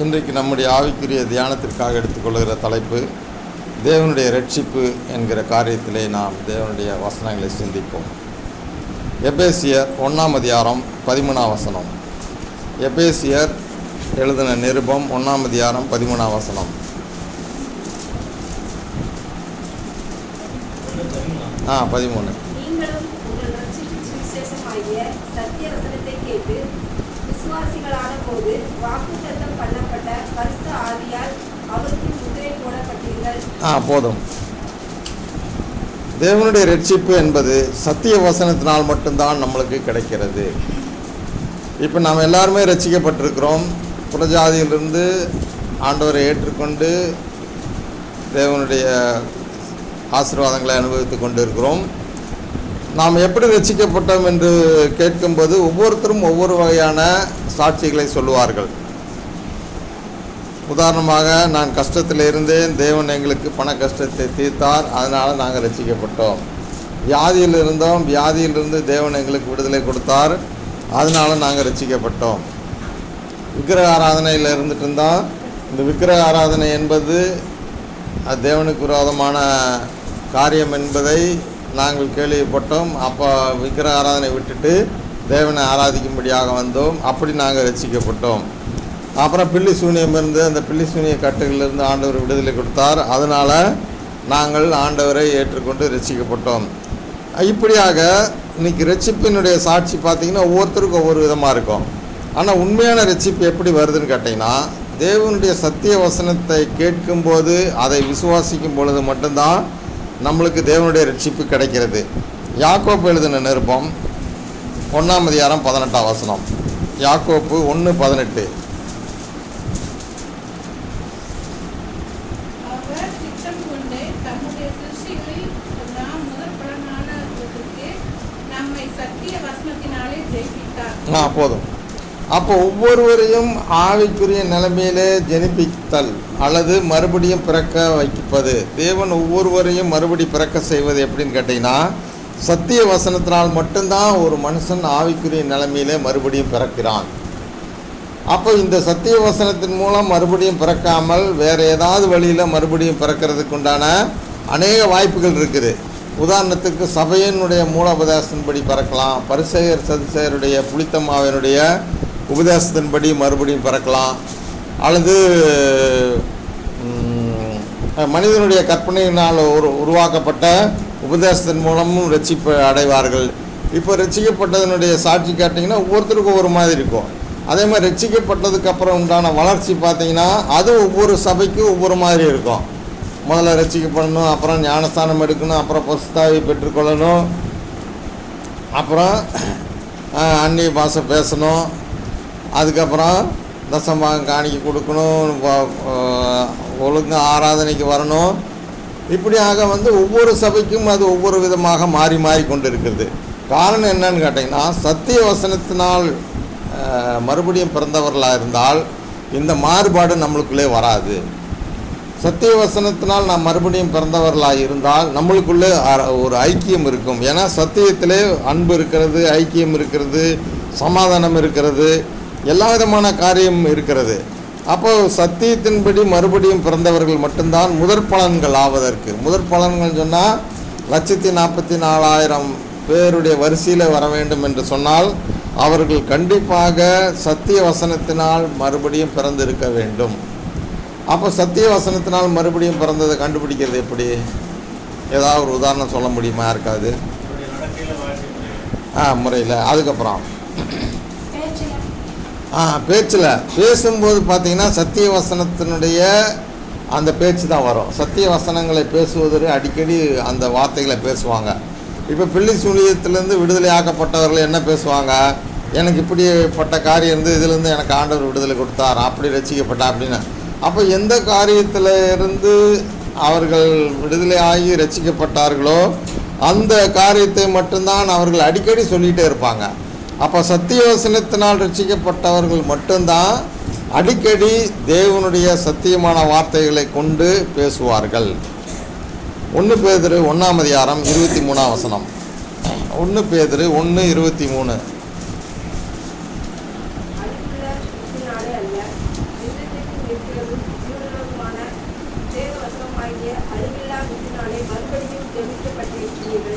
இன்றைக்கு நம்முடைய ஆவிக்குரிய தியானத்திற்காக எடுத்துக்கொள்கிற தலைப்பு தேவனுடைய ரட்சிப்பு என்கிற காரியத்திலே நாம் தேவனுடைய வசனங்களை சிந்திப்போம். எபேசியர் 1ஆம் அதிகாரம் 13ஆம் வசனம். எபேசியர் எழுதின நிருபம் 1ஆம் அதிகாரம் 13ஆம் வசனம். 13. நீங்களும் உங்கள் ரட்சிப்பின் சுவிசேஷமாகிய சத்திய வசனத்தை கேட்டு விசுவாசிகளான போது வாக்குத்தத்தம் பண்ணப்பட்ட பரிசுத்த ஆவியால் அவருக்கு முத்திரை போடப்பட்டீர்கள். போதும். தேவனுடைய ரட்சிப்பு என்பது சத்திய வசனத்தினால் மட்டும்தான் நம்மளுக்கு கிடைக்கிறது. இப்போ நாம் எல்லாருமே ரட்சிக்கப்பட்டிருக்கிறோம். புறஜாதியிலிருந்து ஆண்டவரை ஏற்றுக்கொண்டு தேவனுடைய ஆசீர்வாதங்களை அனுபவித்து கொண்டு இருக்கிறோம். நாம் எப்படி ரட்சிக்கப்பட்டோம் என்று கேட்கும்போது ஒவ்வொருத்தரும் ஒவ்வொரு வகையான சாட்சிகளை சொல்லுவார்கள். உதாரணமாக, நான் கஷ்டத்தில் இருந்தேன், தேவன் எங்களுக்கு பண கஷ்டத்தை தீர்த்தார், அதனால் நாங்கள் ரட்சிக்கப்பட்டோம். வியாதியில் இருந்தோம், வியாதியிலிருந்து தேவன் எங்களுக்கு விடுதலை கொடுத்தார், அதனால் நாங்கள் ரட்சிக்கப்பட்டோம். விக்கிரக ஆராதனையில் இருந்துட்டு இருந்தால், இந்த விக்கிரக ஆராதனை என்பது அது தேவனுக்கு விரோதமான காரியம் என்பதை நாங்கள் கேள்விப்பட்டோம். அப்போ விக்கிரக ஆராதனை விட்டுட்டு தேவனை ஆராதிக்கும்படியாக வந்தோம். அப்படி நாங்கள் ரட்சிக்கப்பட்டோம். அப்புறம் பில்லி சூனியம் இருந்து அந்த பில்லி சூனிய கட்டுகளிலிருந்து ஆண்டவர் விடுதலை கொடுத்தார், அதனால் நாங்கள் ஆண்டவரை ஏற்றுக்கொண்டு ரட்சிக்கப்பட்டோம். இப்படியாக இன்றைக்கி ரட்சிப்பினுடைய சாட்சி பார்த்திங்கன்னா ஒவ்வொருத்தருக்கும் ஒவ்வொரு விதமாக இருக்கும். ஆனால் உண்மையான ரட்சிப்பு எப்படி வருதுன்னு கேட்டிங்கன்னா, தேவனுடைய சத்திய வசனத்தை கேட்கும்போது அதை விசுவாசிக்கும் பொழுது மட்டும்தான் நம்மளுக்கு தேவனுடைய ரட்சிப்பு கிடைக்கிறது. யாக்கோப்பு எழுதின நிருபம் 1ஆம் அதிகாரம் 18ஆம் வசனம். யாக்கோப்பு 1:18. போதும். அப்போ ஒவ்வொருவரையும் ஆவிக்குரிய நிலைமையிலே ஜெனிப்பித்தல் அல்லது மறுபடியும் பிறக்க வைப்பது. தேவன் ஒவ்வொருவரையும் மறுபடி பிறக்க செய்வது எப்படின்னு கேட்டிங்கன்னா, சத்திய வசனத்தினால் மட்டும்தான் ஒரு மனுஷன் ஆவிக்குரிய நிலைமையிலே மறுபடியும் பிறக்கிறான். அப்போ இந்த சத்திய வசனத்தின் மூலம் மறுபடியும் பிறக்காமல் வேறு ஏதாவது வழியில் மறுபடியும் பிறக்கிறதுக்கு உண்டான அநேக வாய்ப்புகள் இருக்குது. உதாரணத்துக்கு, சபையினுடைய மூல உபதேசத்தின்படி பிறக்கலாம், பரிசேயர் சதுசேயருடைய புளித்தம்மாவினுடைய உபதேசத்தின்படி மறுபடியும் பிறக்கலாம், அல்லது மனிதனுடைய கற்பனையினால் உருவாக்கப்பட்ட உபதேசத்தின் மூலமும் ரட்சிப்பு அடைவார்கள். இப்போ ரட்சிக்கப்பட்டதனுடைய சாட்சி கேட்டிங்கன்னா ஒவ்வொருத்தருக்கும் ஒவ்வொரு மாதிரி இருக்கும். அதே மாதிரி ரட்சிக்கப்பட்டதுக்கு அப்புறம் உண்டான வளர்ச்சி பார்த்திங்கன்னா அது ஒவ்வொரு சபைக்கும் ஒவ்வொரு மாதிரி இருக்கும். முதல்ல ரட்சிக்கப்படணும், அப்புறம் ஞானஸ்தானம் எடுக்கணும், அப்புறம் பரிசுத்தாவி பெற்றுக்கொள்ளணும், அப்புறம் அந்நிய பாஷை பேசணும், அதுக்கப்புறம் தசமாக காணிக்க கொடுக்கணும், ஒழுங்காக ஆராதனைக்கு வரணும். இப்படியாக ஒவ்வொரு சபைக்கும் அது ஒவ்வொரு விதமாக மாறி மாறி கொண்டு இருக்கிறது. காரணம் என்னன்னு கேட்டிங்கன்னா, சத்திய வசனத்தினால் மறுபடியும் பிறந்தவர்களாக இருந்தால் இந்த மாறுபாடு நம்மளுக்குள்ளே வராது. சத்திய வசனத்தினால் நாம் மறுபடியும் பிறந்தவர்களாக இருந்தால் நம்மளுக்குள்ளே ஒரு ஐக்கியம் இருக்கும். ஏன்னா சத்தியத்திலே அன்பு இருக்கிறது, ஐக்கியம் இருக்கிறது, சமாதானம் இருக்கிறது, எல்லா விதமான காரியம் இருக்கிறது. அப்போது சத்தியத்தின்படி மறுபடியும் பிறந்தவர்கள் மட்டும்தான் முதற் பலன்கள் ஆவதற்கு. முதற் பலன்கள் சொன்னால் 144,000 பேருடைய வரிசையில் வர வேண்டும் என்று சொன்னால் அவர்கள் கண்டிப்பாக சத்திய வசனத்தினால் மறுபடியும் பிறந்திருக்க வேண்டும். அப்போ சத்திய வசனத்தினால் மறுபடியும் பிறந்ததை கண்டுபிடிக்கிறது எப்படி? ஏதாவது ஒரு உதாரணம் சொல்ல முடியுமா யாருக்காவது? முறையில். அதுக்கப்புறம் பேச்சில் பேசும்போது பார்த்திங்கன்னா சத்திய வசனத்தினுடைய அந்த பேச்சு தான் வரும். சத்திய வசனங்களை பேசுவதற்கு அடிக்கடி அந்த வார்த்தைகளை பேசுவாங்க. இப்போ பில்லி சூனியத்திலேருந்து விடுதலை ஆக்கப்பட்டவர்கள் என்ன பேசுவாங்க? எனக்கு இப்படிப்பட்ட காரியம் இருந்து இதிலேருந்து எனக்கு ஆண்டவர் விடுதலை கொடுத்தார், அப்படி ரட்சிக்கப்பட்டா அப்படின்னு. அப்போ எந்த காரியத்தில் இருந்து அவர்கள் விடுதலை ஆகி ரட்சிக்கப்பட்டார்களோ அந்த காரியத்தை மட்டும்தான் அவர்கள் அடிக்கடி சொல்லிகிட்டே இருப்பாங்க. அப்போ சத்திய வசனத்தினால் ரட்சிக்கப்பட்டவர்கள் மட்டும்தான் அடிக்கடி தேவனுடைய சத்தியமான வார்த்தைகளை கொண்டு பேசுவார்கள். 1 பேதுரு 1ஆம் அதிகாரம் 23ஆம் வசனம். 1 பேதுரு 1:23.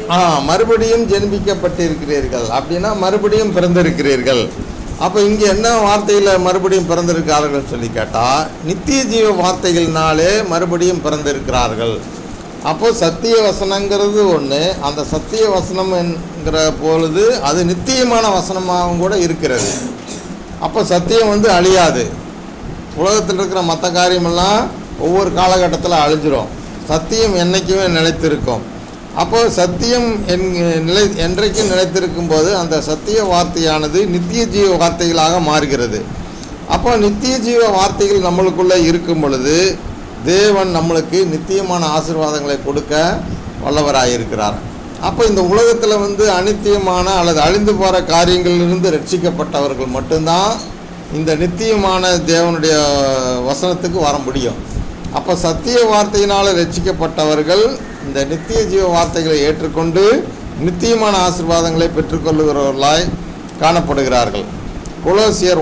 மறுபடியும் ஜென்மிக்கப்பட்டிருக்கிறீர்கள் அப்படின்னா மறுபடியும் பிறந்திருக்கிறீர்கள். அப்போ இங்கே என்ன வார்த்தையில் மறுபடியும் பிறந்திருக்கிறார்கள் சொல்லி கேட்டால் நித்திய ஜீவ வார்த்தைகள்னாலே மறுபடியும் பிறந்திருக்கிறார்கள். அப்போது சத்திய வசனங்கிறது ஒன்று, அந்த சத்திய வசனம் என்கிற பொழுது அது நித்தியமான வசனமாகவும் கூட இருக்கிறது. அப்போ சத்தியம் அழியாது. உலகத்தில் இருக்கிற மற்ற காரியமெல்லாம் ஒவ்வொரு காலகட்டத்தில் அழிஞ்சிரும், சத்தியம் என்றைக்குமே நிலைத்திருக்கும். அப்போது சத்தியம் என்றைக்கும் நிலைத்திருக்கும் போது அந்த சத்திய வார்த்தையானது நித்திய ஜீவ வார்த்தைகளாக மாறுகிறது. அப்போ நித்திய ஜீவ வார்த்தைகள் நம்மளுக்குள்ளே இருக்கும் பொழுது தேவன் நம்மளுக்கு நித்தியமான ஆசீர்வாதங்களை கொடுக்க வல்லவராயிருக்கிறார். அப்போ இந்த உலகத்தில் அநித்தியமான அல்லது அழிந்து போகிற காரியங்களிலிருந்து ரட்சிக்கப்பட்டவர்கள் மட்டும்தான் இந்த நித்தியமான தேவனுடைய வசனத்துக்கு வர முடியும். அப்போ சத்திய வார்த்தையினால் ரட்சிக்கப்பட்டவர்கள் இந்த நித்திய ஜீவ வார்த்தைகளை ஏற்றுக்கொண்டு நித்தியமான ஆசீர்வாதங்களை பெற்றுக்கொள்ளுகிறவர்களாய் காணப்படுகிறார்கள். கொலோசியர்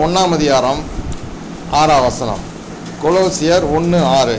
1:6. கொலோசியர் 1:6.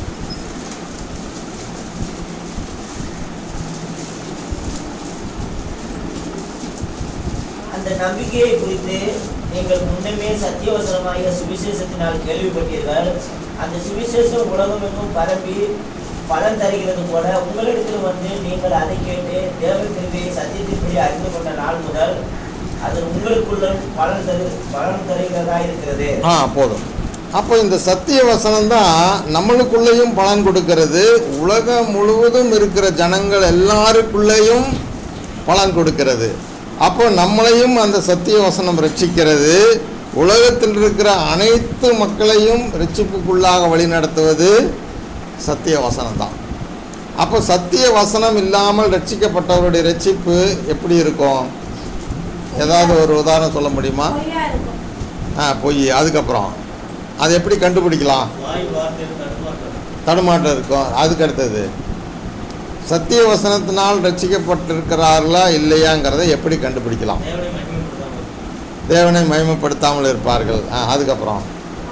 அந்த நம்பிக்கையை குறித்து நீங்கள் முன்னமே சத்தியவசனமாகிய சுவிசேஷத்தினால் கேள்விப்பட்டீர்கள். அந்த சுவிசேஷம் உலகமெங்கும் பரப்பி பலன் தருகிறது போல உங்களிடத்தில் நீங்கள் அதை கேட்டு தேவ கிருபையை சத்தியத்தின்படி அறிந்து கொண்ட நாள் முதல் அது உங்களுக்குள்ள பலன் தருகிறதா இருக்கிறது. போதும். அப்போ இந்த சத்திய வசனம் தான் நம்மளுக்குள்ளேயும் பலன் கொடுக்கிறது, உலகம் முழுவதும் இருக்கிற ஜனங்கள் எல்லாருக்குள்ளேயும் பலன் கொடுக்கிறது. அப்போ நம்மளையும் அந்த சத்திய வசனம் ரட்சிக்கிறது, உலகத்தில் இருக்கிற அனைத்து மக்களையும் ரட்சிப்புக்குள்ளாக வழிநடத்துவது சத்திய வசனம் தான். அப்போ சத்திய வசனம் இல்லாமல் ரட்சிக்கப்பட்டவருடைய ரட்சிப்பு எப்படி இருக்கும்? ஏதாவது ஒரு உதாரணம் சொல்ல முடியுமா? பொய். அதுக்கப்புறம் அதை எப்படி கண்டுபிடிக்கலாம்? தடுமாற்றம் இருக்கும். அதுக்கு அடுத்தது சத்திய வசனத்தினால் ரட்சிக்கப்பட்டிருக்கிறார்களா இல்லையாங்கிறத எப்படி கண்டுபிடிக்கலாம்? தேவனை மகிமைப்படுத்தாமல் இருப்பார்கள். அதுக்கப்புறம்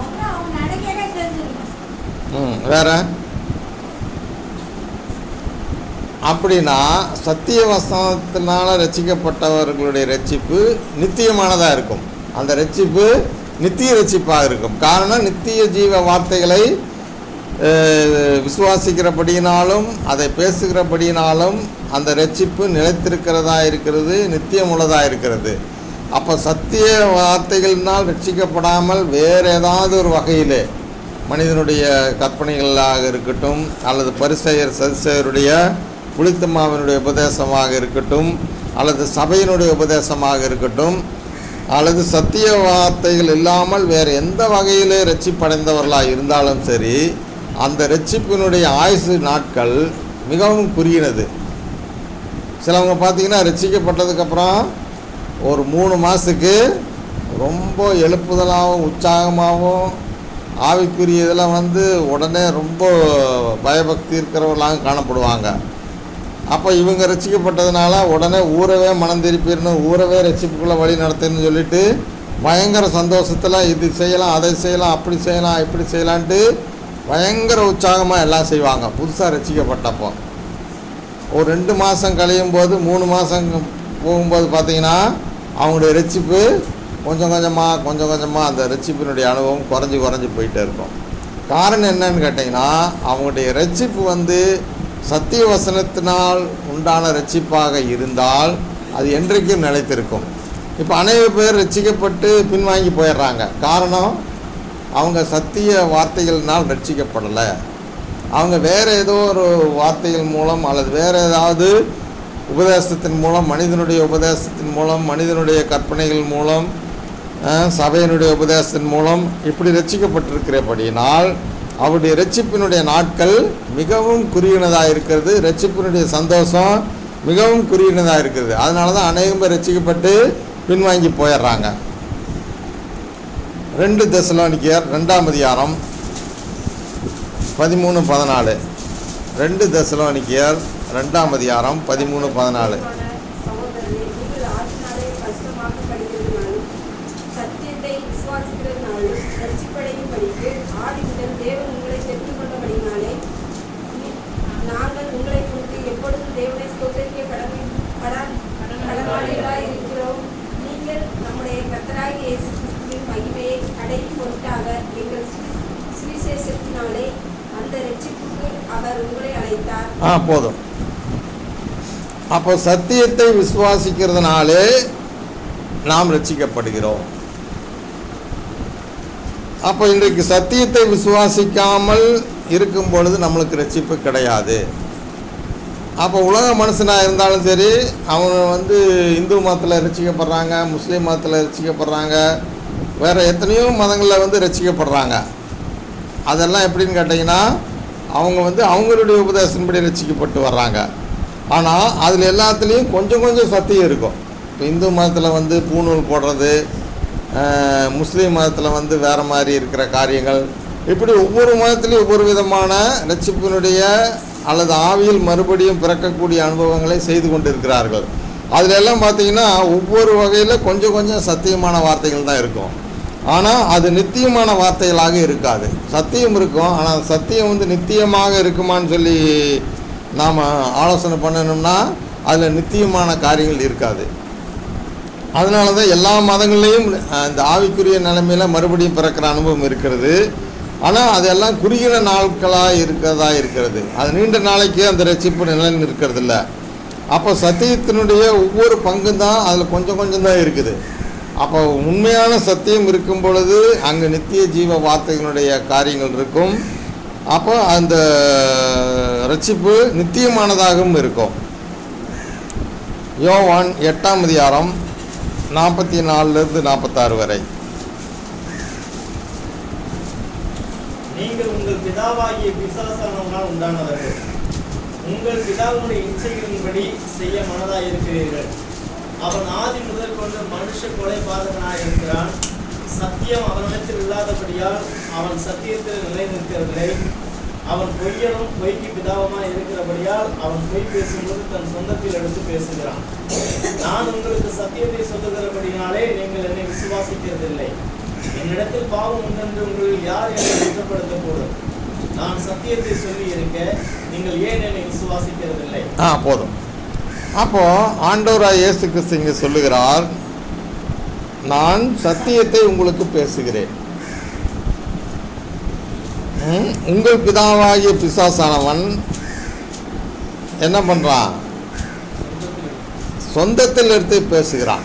வேற அப்படின்னா சத்திய வசனத்தினால ரட்சிக்கப்பட்டவர்களுடைய ரட்சிப்பு நித்தியமானதாக இருக்கும். அந்த ரட்சிப்பு நித்திய ரட்சிப்பாக இருக்கும். காரணம், நித்திய ஜீவ வார்த்தைகளை விசுவாசிக்கிறபடியினாலும் அதை பேசுகிறபடியினாலும் அந்த ரட்சிப்பு நிலைத்திருக்கிறதா இருக்கிறது, நித்தியமுள்ளதாக இருக்கிறது. அப்போ சத்திய வார்த்தைகளினால் ரட்சிக்கப்படாமல் வேறு ஏதாவது ஒரு வகையிலே மனிதனுடைய கற்பனைகளாக இருக்கட்டும், அல்லது பரிசேயர் சதுசேயருடைய புளித்தம்மாவினுடைய உபதேசமாக இருக்கட்டும், அல்லது சபையினுடைய உபதேசமாக இருக்கட்டும், அல்லது சத்திய வார்த்தைகள் இல்லாமல் வேறு எந்த வகையிலே ரட்சிப்படைந்தவர்களாக இருந்தாலும் சரி, அந்த ரட்சிப்பினுடைய ஆயுசு நாட்கள் மிகவும் குறுகினது. சிலவங்க பார்த்திங்கன்னா ரட்சிக்கப்பட்டதுக்கப்புறம் ஒரு 3 மாதத்துக்கு ரொம்ப எழுப்புதலாகவும் உற்சாகமாகவும் ஆவிக்குரிய இதில் உடனே ரொம்ப பயபக்தி இருக்கிறவர்களாக காணப்படுவாங்க. அப்போ இவங்க ரட்சிக்கப்பட்டதுனால உடனே ஊரவே மனம் திருப்பிடணும், ஊரவே ரட்சிப்புக்குள்ளே வழி நடத்தணும்னு சொல்லிட்டு பயங்கர சந்தோஷத்தில் இது செய்யலாம், அதை செய்யலாம், அப்படி செய்யலாம், இப்படி செய்யலான்ட்டு பயங்கர உற்சாகமாக எல்லாம் செய்வாங்க. புதுசாக ரட்சிக்கப்பட்டப்போ ஒரு 2 மாதம் கழியும் போது 3 மாதம் போகும்போது பார்த்திங்கன்னா அவங்களுடைய ரட்சிப்பு கொஞ்சம் கொஞ்சமாக அந்த ரட்சிப்பினுடைய அனுபவம் குறைஞ்சி போயிட்டே இருக்கும். காரணம் என்னன்னு கேட்டிங்கன்னா அவங்களுடைய ரட்சிப்பு சத்திய வசனத்தினால் உண்டான ரட்சிப்பாக இருந்தால் அது என்றைக்கும் நிலைத்திருக்கும். இப்போ அநேக பேர் ரட்சிக்கப்பட்டு பின்வாங்கி போயிடுறாங்க. காரணம், அவங்க சத்திய வார்த்தைகள்னால் ரட்சிக்கப்படலை. அவங்க வேறு ஏதோ ஒரு வார்த்தைகள் மூலம் அல்லது வேறு ஏதாவது உபதேசத்தின் மூலம், மனிதனுடைய உபதேசத்தின் மூலம், மனிதனுடைய கற்பனைகள் மூலம், சபையினுடைய உபதேசத்தின் மூலம் இப்படி ரட்சிக்கப்பட்டிருக்கிறபடியினால் அவருடைய ரட்சிப்பினுடைய நாட்கள் மிகவும் குறுகினதாக இருக்கிறது, ரட்சிப்பினுடைய சந்தோஷம் மிகவும் குறுகினதாக இருக்கிறது. அதனால தான் அநேகம் பேர் ரட்சிக்கப்பட்டு பின்வாங்கி போயிடுறாங்க. 2 தெசலோனிக்கேயர் 2:13 13-14. 2 தெசலோனிக்கேயர் 2:13-14. நாங்கள் உங்களை குறித்து எப்பொழுதும் தேவனை ஸ்தோத்திரிக்கப்பட வேண்டும் பதிலாக எங்கள் சுவிசேஷத்தினாலே அந்த ரட்சிப்புக்கு அவர் உங்களை அழைத்தார். போதும். அப்போ சத்தியத்தை விசுவாசிக்கிறதுனாலே நாம் ரட்சிக்கப்படுகிறோம். அப்போ இன்றைக்கு சத்தியத்தை விசுவாசிக்காமல் இருக்கும் பொழுது நம்மளுக்கு ரட்சிப்பு கிடையாது. அப்போ உலக மனுஷனாக இருந்தாலும் சரி, அவன் இந்து மதத்தில் ரட்சிக்கப்படுறாங்க, முஸ்லீம் மதத்தில் ரட்சிக்கப்படுறாங்க, வேறு எத்தனையோ மதங்களில் ரட்சிக்கப்படுறாங்க. அதெல்லாம் எப்படின்னு கேட்டிங்கன்னா, அவங்க அவங்களுடைய உபதேசத்தின்படி ரட்சிக்கப்பட்டு வர்றாங்க. ஆனால் அதில் எல்லாத்துலேயும் கொஞ்சம் கொஞ்சம் சத்தியம் இருக்கும். இப்போ இந்து மதத்தில் பூணூல் போடுறது, முஸ்லீம் மதத்தில் வேறு மாதிரி இருக்கிற காரியங்கள், இப்படி ஒவ்வொரு மதத்துலேயும் ஒவ்வொரு விதமான ரட்சிப்பினுடைய அல்லது ஆவியில் மறுபடியும் பிறக்கக்கூடிய அனுபவங்களை செய்து கொண்டு இருக்கிறார்கள். அதில் எல்லாம் பார்த்திங்கன்னா ஒவ்வொரு வகையில் கொஞ்சம் கொஞ்சம் சத்தியமான வார்த்தைகள் தான் இருக்கும். ஆனால் அது நித்தியமான வார்த்தைகளாக இருக்காது. சத்தியம் இருக்கும், ஆனால் சத்தியம் நித்தியமாக இருக்குமான்னு சொல்லி நாம் ஆலோசனை பண்ணணும்னா அதில் நித்தியமான காரியங்கள் இருக்காது. அதனால தான் எல்லா மதங்கள்லேயும் இந்த ஆவிக்குரிய நிலைமையில் மறுபடியும் பிறக்கிற அனுபவம் இருக்கிறது. ஆனால் அதெல்லாம் குறுகிற நாட்களாக இருக்கிறது. அது நீண்ட நாளைக்கு அந்த ரட்சிப்பு நிலைன்னு இருக்கிறது இல்லை. அப்போ சத்தியத்தினுடைய ஒவ்வொரு பங்கும் தான் அதில் கொஞ்சம் கொஞ்சம் தான் இருக்குது. அப்போ உண்மையான சத்தியம் இருக்கும் பொழுது அங்கே நித்திய ஜீவ வார்த்தைகளுடைய காரியங்கள் இருக்கும். அப்போ அந்த ரட்சிப்பு நித்தியமானதாகவும் இருக்கும். யோவான் 8ஆம் அதிகாரம் 44 46 வரை. நீங்கள் உங்கள் பிதாவாகிய பிசாசானவனால் உண்டானவர்கள், உங்கள் பிதாவுடைய இச்சைகளின்படி செய்ய மனதாய் இருக்கிறீர்கள். அவன் ஆதி முதல் கொண்டு மனுஷ கொலைபாதகனாய் இருக்கிறான். சத்தியம் அவனிடத்தில் இல்லாதபடியால் அவன் சத்தியத்தில் நிலை நிற்கிறதில்லை. அவன் பொய்யனும் பொய்க்கு பிதாவுமாய் இருக்கிறபடியால் அவன் பொய் பேசும்போது தன் சொந்தத்தில் எடுத்து பேசுகிறான். நான் உங்களுக்கு சத்தியத்தை சொல்லுகிறபடினாலே நீங்கள் என்னை விசுவாசிக்கிறதில்லை. என்னிடத்தில் பாவம் உண்டென்று உங்களில் யார் என்னை குற்றப்படுத்தக்கூடும்? நான் சத்தியத்தை சொல்லி இருக்க நீங்கள் ஏன் என்னை விசுவாசிக்கிறதில்லை? போதும். அப்போ ஆண்டவராய் இயேசு கிறிஸ்து இங்கே சொல்லுகிறார், நான் சத்தியத்தை உங்களுக்கு பேசுகிறேன். உங்கள் பிதாவாகிய பிசாசானவன் என்ன பண்ணுறான்? சொந்தத்தில் எடுத்து பேசுகிறான்.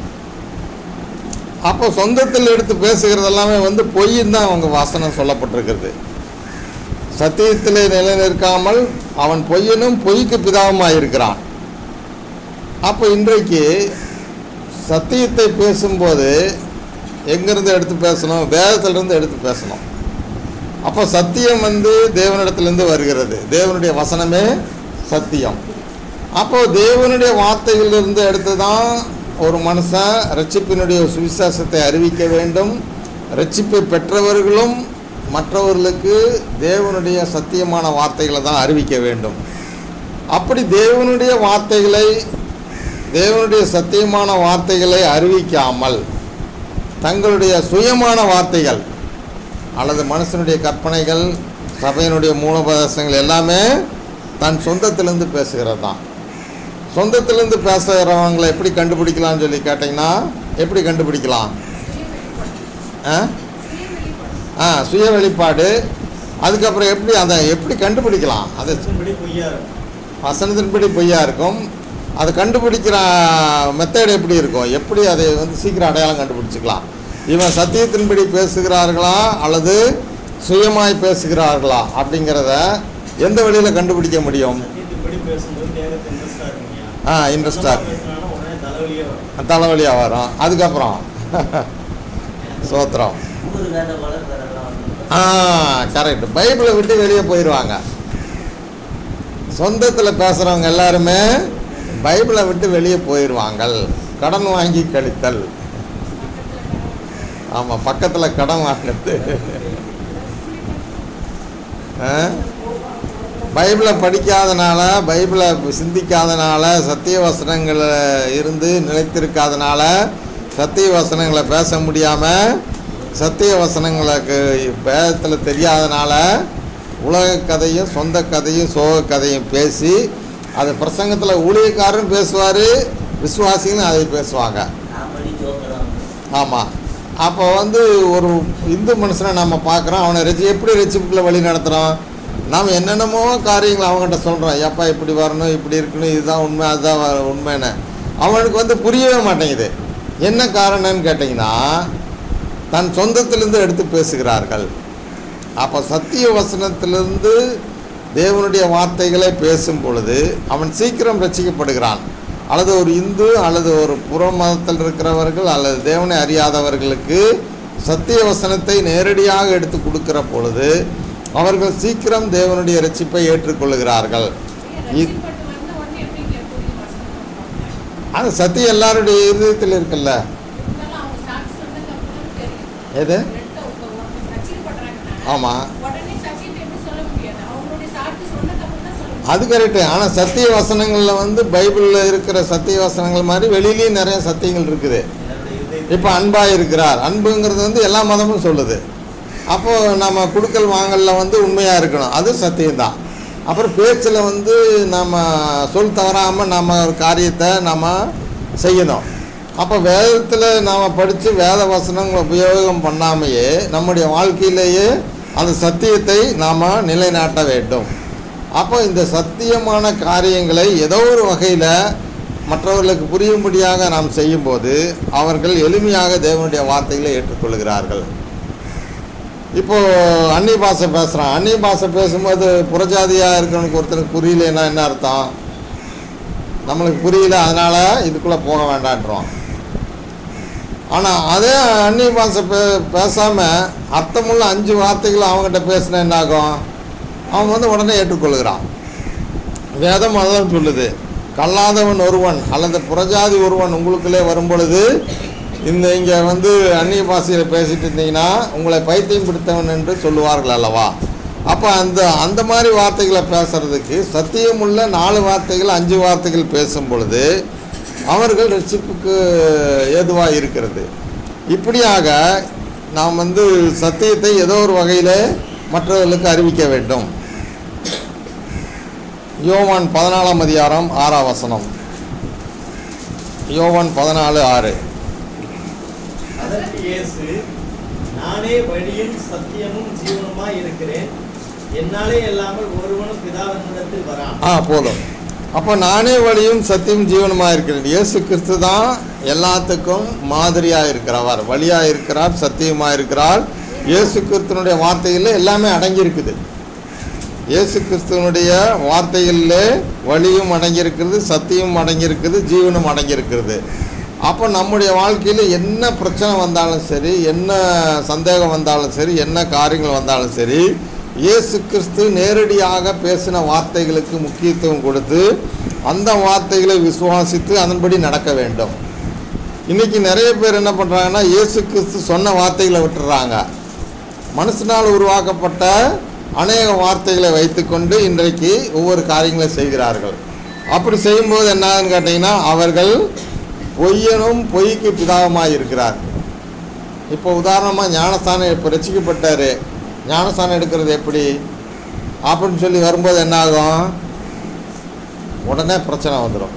அப்போ சொந்தத்தில் எடுத்து பேசுகிறது எல்லாமே பொய்ன்னு தான் அவங்க வசனம் சொல்லப்பட்டிருக்கிறது. சத்தியத்திலே நிலை நிற்காமல் அவன் பொய்யனும் பொய்க்கு பிதாவுமாக இருக்கிறான். அப்போ இன்றைக்கு சத்தியத்தை பேசும்போது எங்கேருந்து எடுத்து பேசணும்? வேதத்திலிருந்து எடுத்து பேசணும். அப்போ சத்தியம் தேவனிடத்திலிருந்து வருகிறது. தேவனுடைய வசனமே சத்தியம். அப்போது தேவனுடைய வார்த்தைகளிலிருந்து எடுத்து தான் ஒரு மனுஷன் ரட்சிப்பினுடைய சுவிசேஷத்தை அறிவிக்க வேண்டும். ரட்சிப்பை பெற்றவர்களும் மற்றவர்களுக்கு தேவனுடைய சத்தியமான வார்த்தைகளை தான் அறிவிக்க வேண்டும். அப்படி தேவனுடைய வார்த்தைகளை, தேவனுடைய சத்தியமான வார்த்தைகளை அறிவிக்காமல் தங்களுடைய சுயமான வார்த்தைகள் அல்லது மனுஷனுடைய கற்பனைகள், சபையினுடைய மூலோபதேசங்கள் எல்லாமே தன் சொந்தத்திலேருந்து பேசுகிறது தான். சொந்தத்திலேருந்து பேசுகிறவங்களை எப்படி கண்டுபிடிக்கலாம்னு சொல்லி கேட்டிங்கன்னா, எப்படி கண்டுபிடிக்கலாம்? சுய வெளிப்பாடு. அதுக்கப்புறம் எப்படி கண்டுபிடிக்கலாம்? அது வசனத்தின்படி பொய்யா இருக்கும். அதை கண்டுபிடிக்கிற மெத்தட் எப்படி இருக்கும்? எப்படி அதை சீக்கிரம் அடையாளம் கண்டுபிடிச்சிக்கலாம்? இவன் சத்தியத்தின்படி பேசுகிறார்களா அல்லது சுயமாய் பேசுகிறார்களா அப்படிங்கிறத எந்த வழியில் கண்டுபிடிக்க முடியும்? இன்ட்ரெஸ்டாக தலைவலியாக வரும். அதுக்கப்புறம் சோத்திரம். கரெக்ட். பைபிளை விட்டு வெளியே போயிடுவாங்க. சொந்தத்தில் பேசுகிறவங்க எல்லாருமே பைபிளை விட்டு வெளியே போயிடுவாங்க. கடன் வாங்கி கழித்தல். ஆமாம், பக்கத்தில் கடன் வாங்கினது. பைபிளை படிக்காதனால, பைபிளை சிந்திக்காதனால, சத்திய வசனங்களை இருந்து நிலைத்திருக்காதனால, சத்திய வசனங்களை பேச முடியாமல், சத்திய வசனங்களுக்கு வேதத்தில் தெரியாதனால உலக கதையும் சொந்த கதையும் சோக கதையும் பேசி அது பிரசங்கத்தில் ஊழியக்காரரும் பேசுவார், விசுவாசிகளும் அதை பேசுவாங்க. ஆமாம். அப்போ வந்து ஒரு இந்து மனுஷனை நம்ம பார்க்குறோம், அவனை எப்படி ரட்சிப்புக்குள்ள வழி நடத்துகிறோம்? நாம் என்னென்னமோ காரியங்கள் அவங்ககிட்ட சொல்கிறோம், எப்பா இப்படி வரணும், இப்படி இருக்கணும், இதுதான் உண்மை, அதுதான் உண்மைன்னு. அவனுக்கு வந்து புரியவே மாட்டேங்குது. என்ன காரணம்னு கேட்டிங்கன்னா, தன் சொந்தத்திலிருந்து எடுத்து பேசுகிறார்கள். அப்போ சத்திய வசனத்திலிருந்து தேவனுடைய வார்த்தைகளை பேசும் பொழுது அவன் சீக்கிரம் ரட்சிக்கப்படுகிறான். அல்லது ஒரு இந்து அல்லது ஒரு புற மதத்தில் இருக்கிறவர்கள் அல்லது தேவனை அறியாதவர்களுக்கு சத்திய வசனத்தை நேரடியாக எடுத்து கொடுக்கிற பொழுது அவர்கள் சீக்கிரம் தேவனுடைய ரட்சிப்பை ஏற்றுக்கொள்ளுகிறார்கள். அது சத்தியம் எல்லாருடைய இதயத்தில் இருக்குல்ல. எது? ஆமாம், அது கரெக்டு. ஆனால் சத்திய வசனங்களில் வந்து பைபிளில் இருக்கிற சத்திய வசனங்கள் மாதிரி வெளியிலேயும் நிறைய சத்தியங்கள் இருக்குது. இப்போ அன்பாக இருக்கிறார், அன்புங்கிறது வந்து எல்லா மதமும் சொல்லுது. அப்போது நம்ம குடுக்கல் வாங்கலில் வந்து உண்மையாக இருக்கணும், அது சத்தியம்தான். அப்புறம் பேச்சில் வந்து நம்ம சொல் தவறாமல் நம்ம ஒரு காரியத்தை நம்ம செய்யணும். அப்போ வேதத்தில் நாம் படித்து வேத வசனங்களை உபயோகம் பண்ணாமையே நம்முடைய வாழ்க்கையிலேயே அந்த சத்தியத்தை நாம் நிலைநாட்ட வேண்டும். அப்போ இந்த சத்தியமான காரியங்களை ஏதோ ஒரு வகையில் மற்றவர்களுக்கு புரியும்படியாக நாம் செய்யும்போது அவர்கள் எளிமையாக தேவனுடைய வார்த்தைகளை ஏற்றுக்கொள்கிறார்கள். இப்போது அந்நிய பாஷை பேசுகிறான், அந்நிய பாஷை பேசும்போது புறஜாதியாக இருக்கிறவனுக்கு ஒருத்தனுக்கு புரியலன்னா என்ன அர்த்தம்? நம்மளுக்கு புரியல, அதனால் இதுக்குள்ளே போக வேண்டான்றோம். ஆனால் அதே அந்நிய பாஷை பேசாமல் அர்த்தமுள்ள 5 வார்த்தைகள் அவங்ககிட்ட பேசினா என்ன ஆகும்? அவன் வந்து உடனே ஏற்றுக்கொள்கிறான். வேதம் அதான் சொல்லுது, கல்லாதவன் ஒருவன் அல்லது புறஜாதி ஒருவன் உங்களுக்குள்ளே வரும் பொழுது இங்கே வந்து அந்நிய பாஷையில் பேசிட்டு இருந்தீங்கன்னா உங்களை பைத்தியம் பிடித்தவன் என்று சொல்லுவார்கள் அல்லவா? அப்போ அந்த மாதிரி வார்த்தைகளை பேசுகிறதுக்கு சத்தியமுள்ள 4 வார்த்தைகள் 5 வார்த்தைகள் பேசும் பொழுது அவர்கள் ரட்சிப்புக்கு ஏதுவாக இருக்கிறது. இப்படியாக நாம் வந்து சத்தியத்தை ஏதோ ஒரு வகையில் மற்றவர்களுக்கு அறிவிக்க வேண்டும். யோவான் 14ஆம் அதிகாரம் 6ஆம் வசனம். யோவான் 14:6. அதற்கு இயேசு, நானே வழியும் சத்தியமும் ஜீவனுமாய் இருக்கிறேன், என்னாலே இல்லாமல் ஒருவனும் பிதாவினிடத்தில் வரான். போதும். அப்போ நானே வழியும் சத்தியம் ஜீவனுமாக இருக்கிறேன். இயேசு கிறிஸ்து தான் எல்லாத்துக்கும் மாதிரியாக இருக்கிறவர், வழியாக இருக்கிறார், சத்தியமாக இருக்கிறார். இயேசு கிறிஸ்துவனுடைய வார்த்தைகளில் எல்லாமே அடங்கியிருக்குது. இயேசு கிறிஸ்துவனுடைய வார்த்தைகளில் வழியும் அடங்கியிருக்கிறது, சத்தியமும் அடங்கியிருக்குது, ஜீவனும் அடங்கியிருக்கிறது. அப்போ நம்முடைய வாழ்க்கையில் என்ன பிரச்சனை வந்தாலும் சரி, என்ன சந்தேகம் வந்தாலும் சரி, என்ன காரியங்கள் வந்தாலும் சரி, இயேசு கிறிஸ்து நேரடியாக பேசின வார்த்தைகளுக்கு முக்கியத்துவம் கொடுத்து அந்த வார்த்தைகளை விசுவாசித்து அதன்படி நடக்க வேண்டும். இன்றைக்கி நிறைய பேர் என்ன பண்ணுறாங்கன்னா, இயேசு கிறிஸ்து சொன்ன வார்த்தைகளை விட்டுறாங்க. மனுஷனால் உருவாக்கப்பட்ட அநேக வார்த்தைகளை வைத்துக்கொண்டு இன்றைக்கு ஒவ்வொரு காரியங்களை செய்கிறார்கள். அப்படி செய்யும்போது என்னன்னு கேட்டிங்கன்னா, அவர்கள் பொய்யனும் பொய்க்கு பிதாவுமாய் இருக்கிறார். இப்போ உதாரணமாக ஞானஸ்தானம் இப்போ ரட்சிக்கப்பட்டார், ஞானஸ்தானம் எடுக்கிறது எப்படி அப்படின்னு சொல்லி வரும்போது என்ன ஆகும்? உடனே பிரச்சனை வந்துடும்.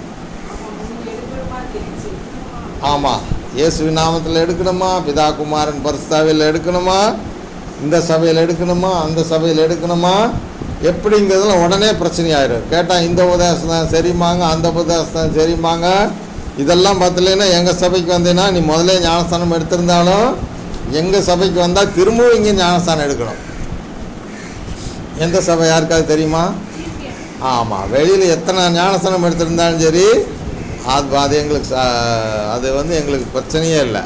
ஆமாம், இயேசுவின் நாமத்தில் எடுக்கணுமா, பிதா குமாரன் பரிசுத்தாவியில் எடுக்கணுமா, இந்த சபையில் எடுக்கணுமா, அந்த சபையில் எடுக்கணுமா, எப்படிங்கிறதுல உடனே பிரச்சனையாயிடும். கேட்டால் இந்த உபதேசம் தான் சரிம்பாங்க, அந்த உபதேசம் தான் சரிம்பாங்க. இதெல்லாம் பார்த்தலைன்னா எங்கள் சபைக்கு வந்தீங்கன்னா நீ முதலே ஞானஸ்தானம் எடுத்திருந்தாலும் எங்கள் சபைக்கு வந்தால் திரும்பவும் இங்கே ஞானஸ்தானம் எடுக்கணும். எந்த சபை யாருக்காவது தெரியுமா? ஆமாம், வெளியில் எத்தனை ஞானஸ்தானம் எடுத்திருந்தாலும் சரி, அது எங்களுக்கு அது வந்து எங்களுக்கு பிரச்சனையே இல்லை.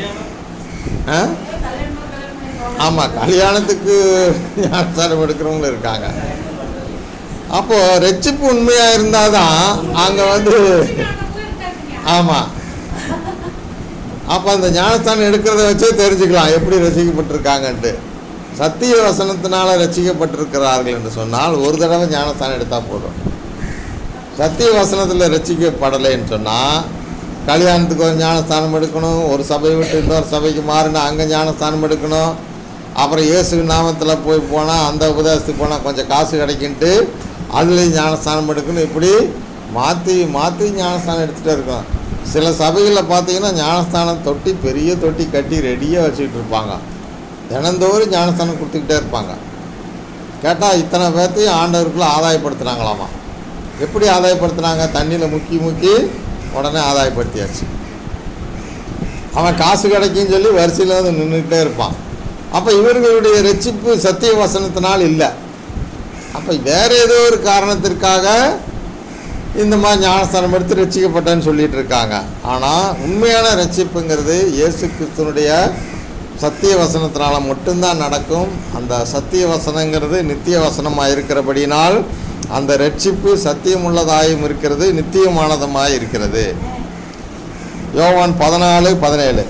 ஆமாம், கல்யாணத்துக்கு ஞானஸ்தானம் எடுக்கிறவங்களும் இருக்காங்க. அப்போது ரட்சிப்பு உண்மையாக இருந்தால் தான் அங்கே வந்து ஆமாம். அப்போ அந்த ஞானஸ்தானம் எடுக்கிறத வச்சே தெரிஞ்சுக்கலாம் எப்படி ரசிக்கப்பட்டிருக்காங்கன்ட்டு. சத்திய வசனத்தினால ரசிக்கப்பட்டிருக்கிறார்கள் என்று சொன்னால் ஒரு தடவை ஞானஸ்தானம் எடுத்தால் போதும். சத்திய வசனத்தில் ரசிக்கப்படலைன்னு சொன்னால் கல்யாணத்துக்கு ஒரு ஞானஸ்தானம் எடுக்கணும், ஒரு சபையை விட்டு இன்னொரு சபைக்கு மாறினா அங்கே ஞானஸ்தானம் எடுக்கணும், அப்புறம் இயேசு நாமத்தில் போனால் அந்த உபதேசத்துக்கு போனால் கொஞ்சம் காசு கிடைக்கின்ட்டு அதுலேயும் ஞானஸ்தானம் எடுக்கணும். இப்படி மாற்றி மாற்றி ஞானஸ்தானம் எடுத்துகிட்டே இருக்கணும். சில சபைகளில் பார்த்தீங்கன்னா ஞானஸ்தானம் தொட்டி பெரிய தொட்டி கட்டி ரெடியாக வச்சுக்கிட்டு இருப்பாங்க. தினந்தோறும் ஞானஸ்தானம் கொடுத்துக்கிட்டே இருப்பாங்க. கேட்டால் இத்தனை பேர்த்தையும் ஆண்டவருக்குள்ளே ஆதாயப்படுத்துனாங்களாமா. எப்படி ஆதாயப்படுத்துனாங்க? தண்ணியில் முக்கி முக்கி உடனே ஆதாயப்படுத்தியாச்சு. அவன் காசு கிடைக்குன்னு சொல்லி வரிசையில் வந்து நின்றுக்கிட்டே இருப்பான். அப்போ இவர்களுடைய ரட்சிப்பு சத்திய வசனத்தினால் இல்லை. அப்போ வேறு ஏதோ ஒரு காரணத்திற்காக இந்த மாதிரி ஞானஸ்தானம் எடுத்து ரட்சிக்கப்பட்டேன்னு சொல்லிட்டு இருக்காங்க. ஆனால் உண்மையான ரட்சிப்புங்கிறது இயேசு கிறிஸ்துனுடைய சத்திய வசனத்தினால மட்டும்தான் நடக்கும். அந்த சத்திய வசனங்கிறது நித்திய வசனமாக இருக்கிறபடினால் அந்த ரட்சிப்பு சத்தியமுள்ளதாயும் இருக்கிறது, நித்தியமானதுமாக இருக்கிறது. யோவான் 14:17.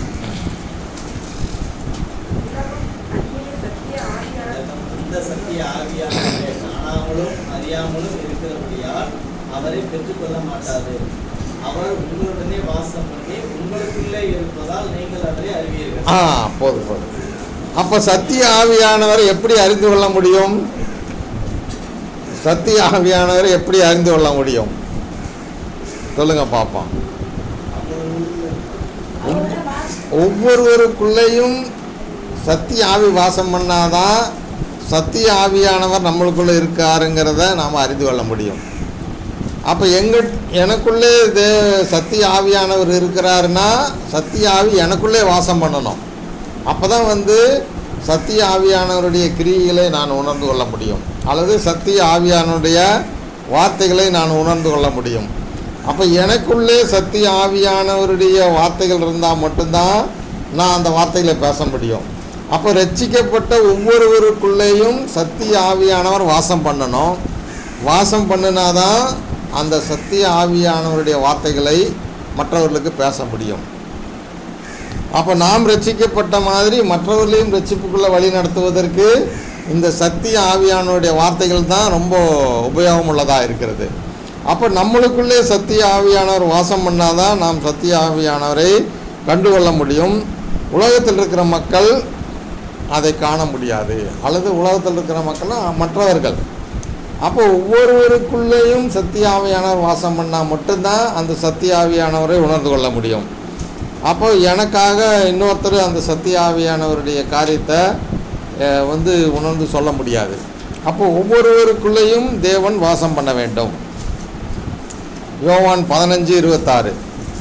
இந்த சத்திய ஆவியானவரை காணாமலும் அறியாமலும் இருக்கிறபடியால் அவரை பெற்றுக்கொள்ள மாட்டாது. அவர் உங்களுடனே வாசம் பண்ணி உங்களுக்குள்ளே இருப்பதால் நீங்கள் அவரை அறிவீர்கள். போதும். அப்போ சத்திய ஆவியானவரை எப்படி அறிந்து கொள்ள முடியும்? சத்திய ஆவியானவரை எப்படி அறிந்து கொள்ள முடியும்? சொல்லுங்க பார்ப்போம். ஒவ்வொருவருக்குள்ளேயும் சத்திய ஆவி வாசம் பண்ணாதான் சத்திய ஆவியானவர் நம்மளுக்குள்ளே இருக்காருங்கிறத நாம் அறிந்து கொள்ள முடியும். அப்போ எனக்குள்ளே சத்திய ஆவியானவர் இருக்கிறாருன்னா சத்திய ஆவி எனக்குள்ளே வாசம் பண்ணணும். அப்போ தான் சத்திய ஆவியானவருடைய கிரியைகளை நான் உணர்ந்து கொள்ள முடியும், அல்லது சத்திய ஆவியானவருடைய வார்த்தைகளை நான் உணர்ந்து கொள்ள முடியும். அப்போ எனக்குள்ளே சத்திய ஆவியானவருடைய வார்த்தைகள் இருந்தால் மட்டும்தான் நான் அந்த வார்த்தைகளை பேச முடியும். அப்போ ரட்சிக்கப்பட்ட ஒவ்வொருவருக்குள்ளேயும் சத்திய ஆவியானவர் வாசம் பண்ணணும். வாசம் பண்ணினாதான் அந்த சத்திய ஆவியானவருடைய வார்த்தைகளை மற்றவர்களுக்கு பேச முடியும். அப்போ நாம் ரட்சிக்கப்பட்ட மாதிரி மற்றவர்களையும் ரட்சிப்புக்குள்ளே வழி நடத்துவதற்கு இந்த சத்திய ஆவியானவருடைய வார்த்தைகள் தான் ரொம்ப உபயோகமுள்ளதாக இருக்கிறது. அப்போ நம்மளுக்குள்ளே சத்திய ஆவியானவர் வாசம் பண்ணாதான் நாம் சத்திய ஆவியானவரை கண்டுகொள்ள முடியும். உலகத்தில் இருக்கிற மக்கள் அதை காண முடியாது, அல்லது உலகத்தில் இருக்கிற மக்கள்லாம் மற்றவர்கள். அப்போ ஒவ்வொருவருக்குள்ளேயும் சத்திய ஆவியானவர் வாசம் பண்ணால் மட்டும்தான் அந்த சத்திய ஆவியானவரை உணர்ந்து கொள்ள முடியும். அப்போ எனக்காக இன்னொருத்தர் அந்த சத்திய ஆவியானவருடைய காரியத்தை உணர்ந்து சொல்ல முடியாது. அப்போ ஒவ்வொருவருக்குள்ளேயும் தேவன் வாசம் பண்ண வேண்டும். யோவான் 15:26.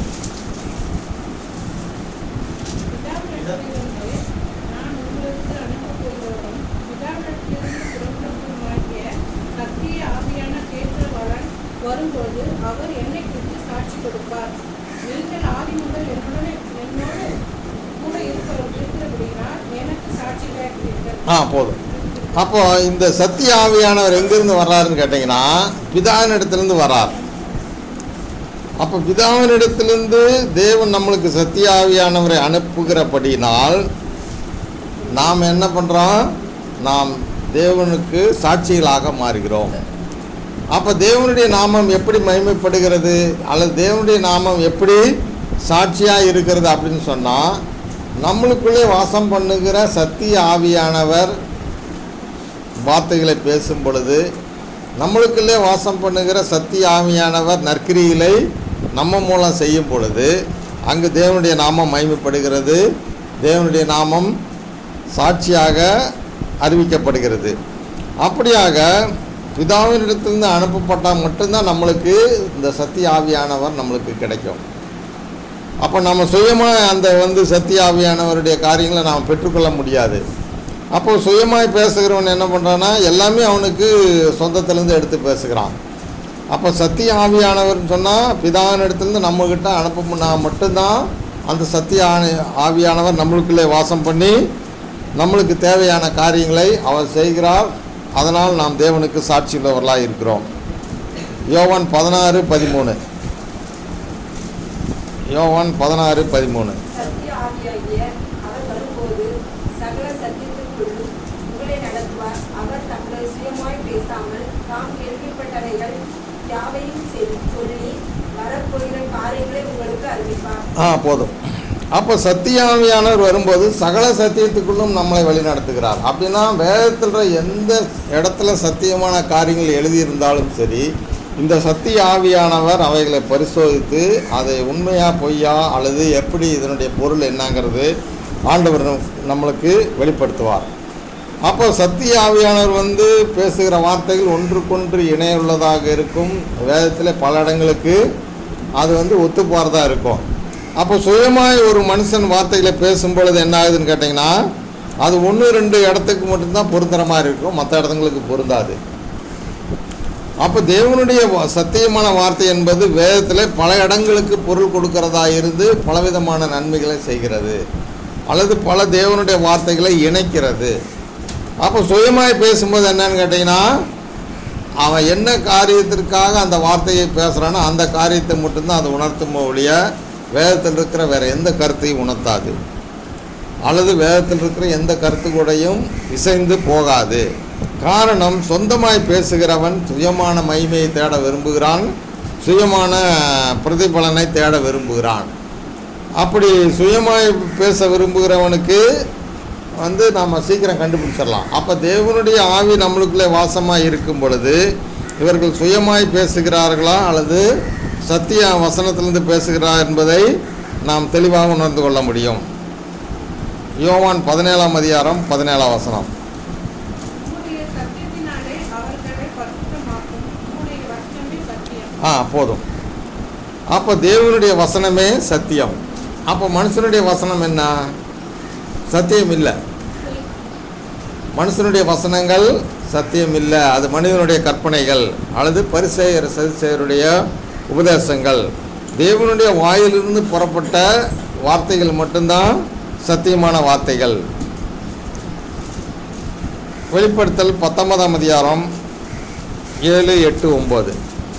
வரும்போது அவர் என்னை குறித்து சாட்சி கொடுப்பார். நீங்கள் ஆதி முதல் என்னோடு கூட இருக்கிறபடியால் எனக்கு சாட்சிகளாக இருக்கிறீர்கள். போதும். அப்போ இந்த சத்திய ஆவியானவர் எங்கிருந்து வர்றாருன்னு கேட்டிங்கன்னா பிதாவினிடத்திலிருந்து வர்றார். அப்போ பிதாவினிடத்திலிருந்து தேவன் நம்மளுக்கு சத்திய ஆவியானவரை அனுப்புகிறபடினால் நாம் என்ன பண்ணுறோம்? நாம் தேவனுக்கு சாட்சிகளாக மாறுகிறோம். அப்போ தேவனுடைய நாமம் எப்படி மகிமைப்படுகிறது, அல்லது தேவனுடைய நாமம் எப்படி சாட்சியாக இருக்கிறது அப்படின்னு சொன்னால், நம்மளுக்குள்ளே வாசம் பண்ணுகிற சத்திய ஆவியானவர் வார்த்தைகளை பேசும் பொழுது, நம்மளுக்குள்ளே வாசம் பண்ணுகிற சத்திய ஆவியானவர் நற்கிரிகளை நம்ம மூலம் செய்யும் பொழுது அங்கு தேவனுடைய நாமம் மகிமைப்படுகிறது, தேவனுடைய நாமம் சாட்சியாக அறிவிக்கப்படுகிறது. அப்படியாக பிதாவினிடத்திலிருந்து அனுப்பப்பட்டால் மட்டும்தான் நம்மளுக்கு இந்த சத்திய ஆவியானவர் நம்மளுக்கு கிடைக்கும். அப்போ நம்ம சுயமாக அந்த சத்திய ஆவியானவருடைய காரியங்களை நாம் பெற்றுக்கொள்ள முடியாது. அப்போது சுயமாய் பேசுகிறவன் என்ன பண்ணுறான்னா எல்லாமே அவனுக்கு சொந்தத்திலேருந்து எடுத்து பேசுகிறான். அப்போ சத்திய ஆவியானவர்னு சொன்னால் பிதாவினிடத்திலிருந்து நம்மக்கிட்ட அனுப்ப மட்டும்தான் அந்த சத்திய ஆவியானவர் நம்மளுக்குள்ளே வாசம் பண்ணி நம்மளுக்கு தேவையான காரியங்களை அவர் செய்கிறார். அதனால் நாம் தேவனுக்கு சாட்சி உள்ளவர்களாக இருக்கிறோம். யோவான் 16:13. யோவான் 16:13. சத்திய ஆவியாகிய அவர் வரும்போது சகல சத்தியத்திற்குள்ளும் உங்களை நடத்துவார். அவர் தங்களை சுயமாய் பேசாமல் தாம் கேள்விப்பட்டவைகள் யாவையும் சொல்லி வரப்போகிற காரியங்களை உங்களுக்கு அறிவிப்பார். போதும். அப்போ சத்திய ஆவியானவர் வரும்போது சகல சத்தியத்துக்குள்ளும் நம்மளை வழி நடத்துகிறார். அப்படின்னா வேதத்தில் எந்த இடத்துல சத்தியமான காரியங்கள் எழுதியிருந்தாலும் சரி, இந்த சத்திய ஆவியானவர் அவைகளை பரிசோதித்து அதை உண்மையா பொய்யா அல்லது எப்படி இதனுடைய பொருள் என்னங்கிறது ஆண்டவர் நம்மளுக்கு வெளிப்படுத்துவார். அப்போ சத்திய ஆவியானவர் வந்து பேசுகிற வார்த்தைகள் ஒன்றுக்கொன்று இணையுள்ளதாக இருக்கும். வேதத்தில் பல இடங்களுக்கு அது வந்து ஒத்துப்பார்தான் இருக்கும். அப்போ சுயமாய் ஒரு மனுஷன் வார்த்தைகளை பேசும் பொழுது என்ன ஆகுதுன்னு கேட்டிங்கன்னா, அது 1-2 இடத்துக்கு மட்டும்தான் பொருந்துற மாதிரி இருக்கும், மற்ற இடத்துங்களுக்கு பொருந்தாது. அப்போ தேவனுடைய சத்தியமான வார்த்தை என்பது வேதத்தில் பல இடங்களுக்கு பொருள் கொடுக்கிறதா இருந்து பலவிதமான நன்மைகளை செய்கிறது, அல்லது பல தேவனுடைய வார்த்தைகளை இணைக்கிறது. அப்போ சுயமாய் பேசும்போது என்னன்னு கேட்டிங்கன்னா, அவன் என்ன காரியத்திற்காக அந்த வார்த்தையை பேசுகிறானோ அந்த காரியத்தை மட்டும்தான் அது உணர்த்தும் ஒழிய வேதத்தில் இருக்கிற வேறு எந்த கருத்தையும் உணர்த்தாது, அல்லது வேதத்தில் இருக்கிற எந்த கருத்து கூடையும் இசைந்து போகாது. காரணம், சொந்தமாய் பேசுகிறவன் சுயமான மகிமையை தேட விரும்புகிறான், சுயமான பிரதிபலனை தேட விரும்புகிறான். அப்படி சுயமாய் பேச விரும்புகிறவனுக்கு வந்து நாம் சீக்கிரம் கண்டுபிடிச்சிடலாம். அப்போ தேவனுடைய ஆவி நம்மளுக்குள்ளே வாசமாக இருக்கும் பொழுது இவர்கள் சுயமாய் பேசுகிறார்களா அல்லது சத்திய வசனத்திலிருந்து பேசுகிறார் என்பதை நாம் தெளிவாக உணர்ந்து கொள்ள முடியும். யோவான் 17ஆம் அதிகாரம் 17ஆம் வசனம். உம்முடைய சத்தியத்தினாலே அவர்களை பரிசுத்தமாக்கும். உம்முடைய வசனமே சத்தியம். போதும். அப்போ தேவனுடைய வசனமே சத்தியம். அப்போ மனுஷனுடைய வசனம் என்ன? சத்தியம் இல்லை. மனுஷனுடைய வசனங்கள் சத்தியம் இல்லை, அது மனிதனுடைய கற்பனைகள் அல்லது பரிசேயர் சதுசேயருடைய உபதேசங்கள். தேவனுடைய வாயிலிருந்து புறப்பட்ட வார்த்தைகள் மட்டும்தான் சத்தியமான வார்த்தைகள். வெளிப்படுத்தல் 19ஆம் அதிகாரம் 7, 8, 9.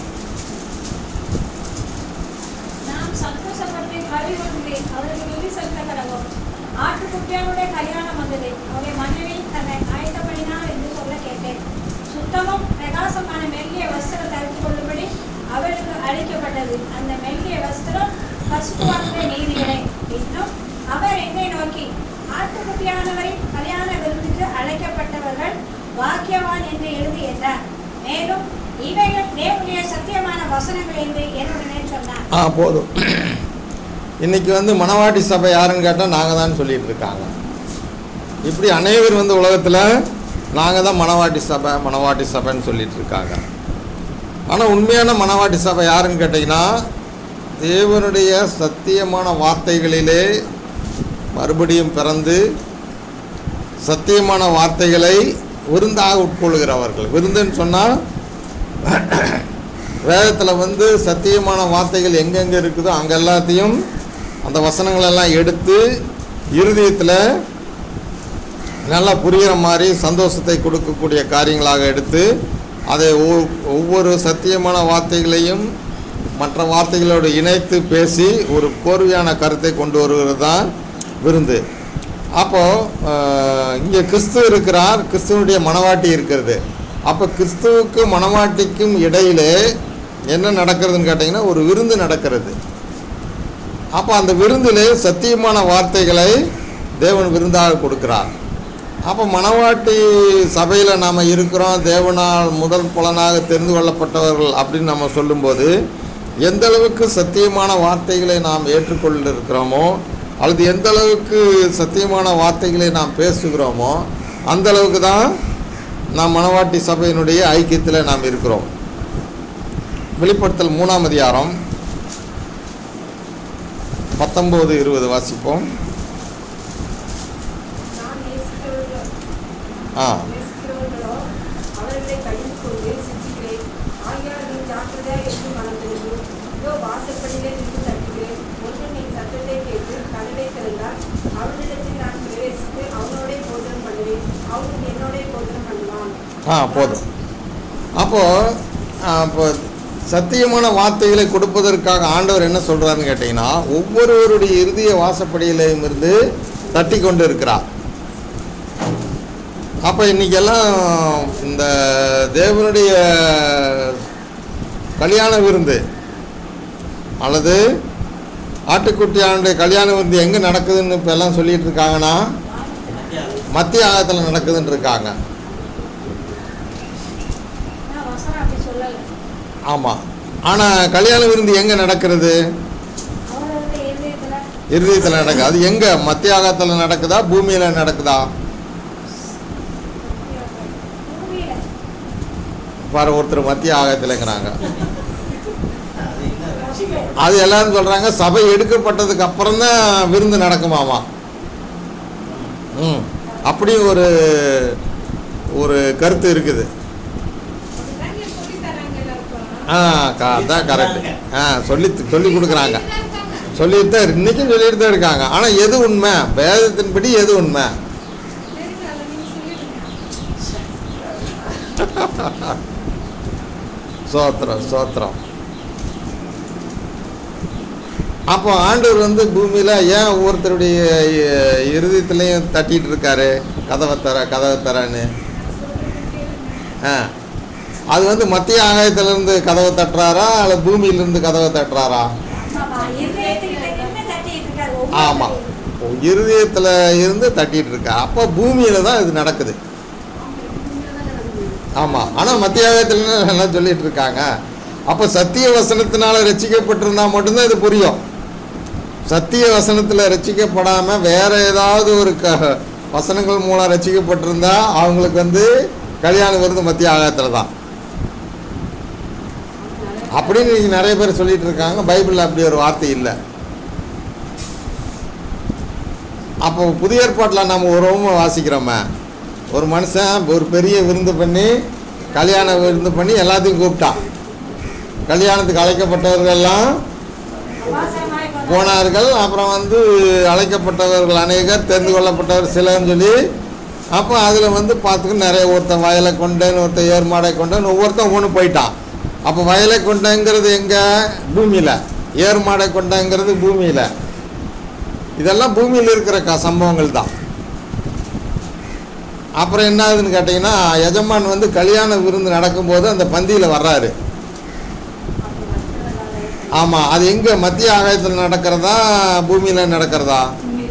நாம் சந்தோஷப்பட்டு களி கொண்டு அவருக்கு நிதி செலுத்த கடவோம். ஆட்டுக்குட்டியானுடைய கல்யாணம் வந்தது, அவருடைய மனைவி தன்னை ஆயத்தப்படினார் என்று சொல்ல கேட்டேன். சுத்தமும் பிரகாசமான மெல்லிய வஸ்திரம் தரித்து கொள்ளும்படி அவளுக்கு அளிக்கப்பட்டது. அந்த மெல்லிய வஸ்திரம் பசுவாக்குடைய நீதிகளே. இன்னும் அவர் என்னை நோக்கி, ஆட்டுக்குட்டியானவரின் கல்யாண விருந்துக்கு அழைக்கப்பட்டவர்கள் பாக்கியவான் என்று எழுதி என்றார். மேலும் இவைகள் தேவனுடைய சத்தியமான வசனங்கள் என்று என்னுடனே சொன்னார். போதும். இன்னைக்கு வந்து மணவாட்டி சபை யாருன்னு கேட்டால் நாங்கள் தான் சொல்லிட்டு இருக்காங்க. இப்படி அனைவர் வந்து உலகத்தில் நாங்கள் தான் மணவாட்டி சபைன்னு சொல்லிட்டு இருக்காங்க. ஆனால் உண்மையான மணவாட்டி சபை யாருன்னு கேட்டிங்கன்னா, தேவனுடைய சத்தியமான வார்த்தைகளிலே மறுபடியும் பிறந்து சத்தியமான வார்த்தைகளை விருந்தாக உட்கொள்கிறவர்கள். விருந்துன்னு சொன்னால் வேதத்தில் வந்து சத்தியமான வார்த்தைகள் எங்கெங்கே இருக்குதோ அங்கே எல்லாத்தையும் அந்த வசனங்களெல்லாம் எடுத்து இருதயத்தில் நல்லா புரிகிற மாதிரி சந்தோஷத்தை கொடுக்கக்கூடிய காரியங்களாக எடுத்து அதை ஒவ்வொரு சத்தியமான வார்த்தைகளையும் மற்ற வார்த்தைகளோடு இணைத்து பேசி ஒரு கோர்வையான கருத்தை கொண்டு வருகிறது தான் விருந்து. அப்போது இங்கே கிறிஸ்து இருக்கிறார், கிறிஸ்துவனுடைய மணவாட்டி இருக்கிறது. அப்போ கிறிஸ்துவுக்கும் மணவாட்டிக்கும் இடையிலே என்ன நடக்கிறதுன்னு கேட்டிங்கன்னா, ஒரு விருந்து நடக்கிறது. அப்போ அந்த விருந்திலே சத்தியமான வார்த்தைகளை தேவன் விருந்தாக கொடுக்கிறார். அப்போ மணவாட்டி சபையில் நாம் இருக்கிறோம், தேவனால் முதல் பலனாக தெரிந்து கொள்ளப்பட்டவர்கள் அப்படின்னு நம்ம சொல்லும்போது எந்த அளவுக்கு சத்தியமான வார்த்தைகளை நாம் ஏற்றுக்கொண்டிருக்கிறோமோ அல்லது எந்த அளவுக்கு சத்தியமான வார்த்தைகளை நாம் பேசுகிறோமோ அந்த அளவுக்கு தான் நாம் மணவாட்டி சபையினுடைய ஐக்கியத்தில் நாம் இருக்கிறோம். வெளிப்படுத்தல் 3ஆம் அதிகாரம் 19, 20 வாசிப்போம். நேசிக்கிறவர்களோ அவர்களை கடிந்து கொண்டு சிரிக்கிறேன். ஆகையால் நீ ஜாக்கிரதையா என்று மறந்திருந்து, இதோ வாசற்படியிலே நின்று தட்டுகிறேன். ஒருவன் என் சத்தத்தை கேட்டு கதவை திறந்தால் அவனிடத்தில் நான் பிரவேசித்து அவனோடே போஜனம் பண்ணுவேன், அவனும் என்னோடே போஜனம் பண்ணுவான். போதும். அப்போ சத்தியமான வார்த்தைகளை கொடுப்பதற்காக ஆண்டவர் என்ன சொல்கிறாருன்னு கேட்டிங்கன்னா, ஒவ்வொருவருடைய இறுதிய வாசப்படியிலையும் இருந்து தட்டி கொண்டு இருக்கிறார். அப்போ இன்றைக்கெல்லாம் இந்த தேவனுடைய கல்யாண விருந்து அல்லது ஆட்டுக்குட்டியானுடைய கல்யாண விருந்து எங்கே நடக்குதுன்னு இப்போ எல்லாம் சொல்லிகிட்டு இருக்காங்கன்னா, மத்திய ஆகத்தில் நடக்குதுன்னு இருக்காங்க. ஆமாம். ஆனால் கல்யாண விருந்து எங்கே நடக்கிறது? அவரவருடைய இதயத்துல இருதயத்தில் நடக்குது. அது எங்கே? மத்திய ஆகாயத்தில் நடக்குதா, பூமியில் நடக்குதா? பூமியில பாரு, ஒருத்தர் மத்திய ஆகாயத்தில்ங்கிறாங்க. அது என்ன ரட்சிக்கப்பட்ட அது எல்லாரும் சொல்கிறாங்க சபை எடுக்கப்பட்டதுக்கு அப்புறம் தான் விருந்து நடக்குமாமா. அப்படி ஒரு ஒரு கருத்து இருக்குது. அதான் கரெக்டு. சொல்லி கொடுக்குறாங்க. சொல்லிட்டு தான் இன்றைக்கும் சொல்லிட்டு தான் இருக்காங்க. ஆனால் எது உண்மை? வேதத்தின்படி எது உண்மை? சோத்திரம் சோத்திரம். அப்போ ஆண்டவர் வந்து பூமியில் ஏன் ஒவ்வொருத்தருடைய இருதயத்துலேயும் தட்டிகிட்டு இருக்காரு, கதவை தரன்னு? அது வந்து மத்திய ஆகாயத்திலேருந்து கதவை தட்டுறாரா அல்லது பூமியிலேருந்து கதவை தட்டுறாரா? ஆமாம், இருதயத்தில் இருந்து தட்டிகிட்டு இருக்கார். அப்போ பூமியில் தான் இது நடக்குது. ஆமாம். ஆனால் மத்திய ஆகாயத்தில் எல்லாம் சொல்லிகிட்டு இருக்காங்க. அப்போ சத்திய வசனத்தினால் ரட்சிக்கப்பட்டிருந்தா மட்டும்தான் இது புரியும். சத்திய வசனத்தில் ரட்சிக்கப்படாமல் வேறு ஏதாவது ஒரு வசனங்கள் மூலம் ரட்சிக்கப்பட்டிருந்தா அவங்களுக்கு வந்து கல்யாணம் வருது மத்திய ஆகாயத்தில் தான் அப்படின்னு நீங்கள் நிறைய பேர் சொல்லிகிட்டு இருக்காங்க. பைபிளில் அப்படி ஒரு வார்த்தை இல்லை. அப்போ புதிய ஏற்பாட்டில் நம்ம ஒரு வாசிக்கிறோமே, ஒரு மனுஷன் ஒரு பெரிய விருந்து பண்ணி கல்யாண விருந்து பண்ணி எல்லாத்தையும் கூப்பிட்டான். கல்யாணத்துக்கு அழைக்கப்பட்டவர்கள்லாம் போனார்கள். அப்புறம் வந்து அழைக்கப்பட்டவர்கள் அநேகர், தெரிந்து கொள்ளப்பட்டவர் சிலர்னு சொல்லி, அப்போ அதில் வந்து பார்த்துக்கு நிறைய ஒருத்தன் வயலை கொண்டேன்னு, ஒருத்தன் ஏர்மாடை கொண்டேன்னு, ஒவ்வொருத்தன் ஒன்று போயிட்டான். அப்போ வயலை கொண்டங்கிறது எங்கே? பூமியில். ஏர்மாடை கொண்டங்கிறது பூமியில். இதெல்லாம் பூமியில் இருக்கிற சம்பவங்கள் தான். அப்புறம் என்ன ஆகுதுன்னு கேட்டிங்கன்னா, எஜமான் வந்து கல்யாண விருந்து நடக்கும்போது அந்த பந்தியில் வர்றாரு. ஆமாம். அது எங்கே? மத்திய ஆகாயத்தில் நடக்கிறதா, பூமியில் நடக்கிறதா?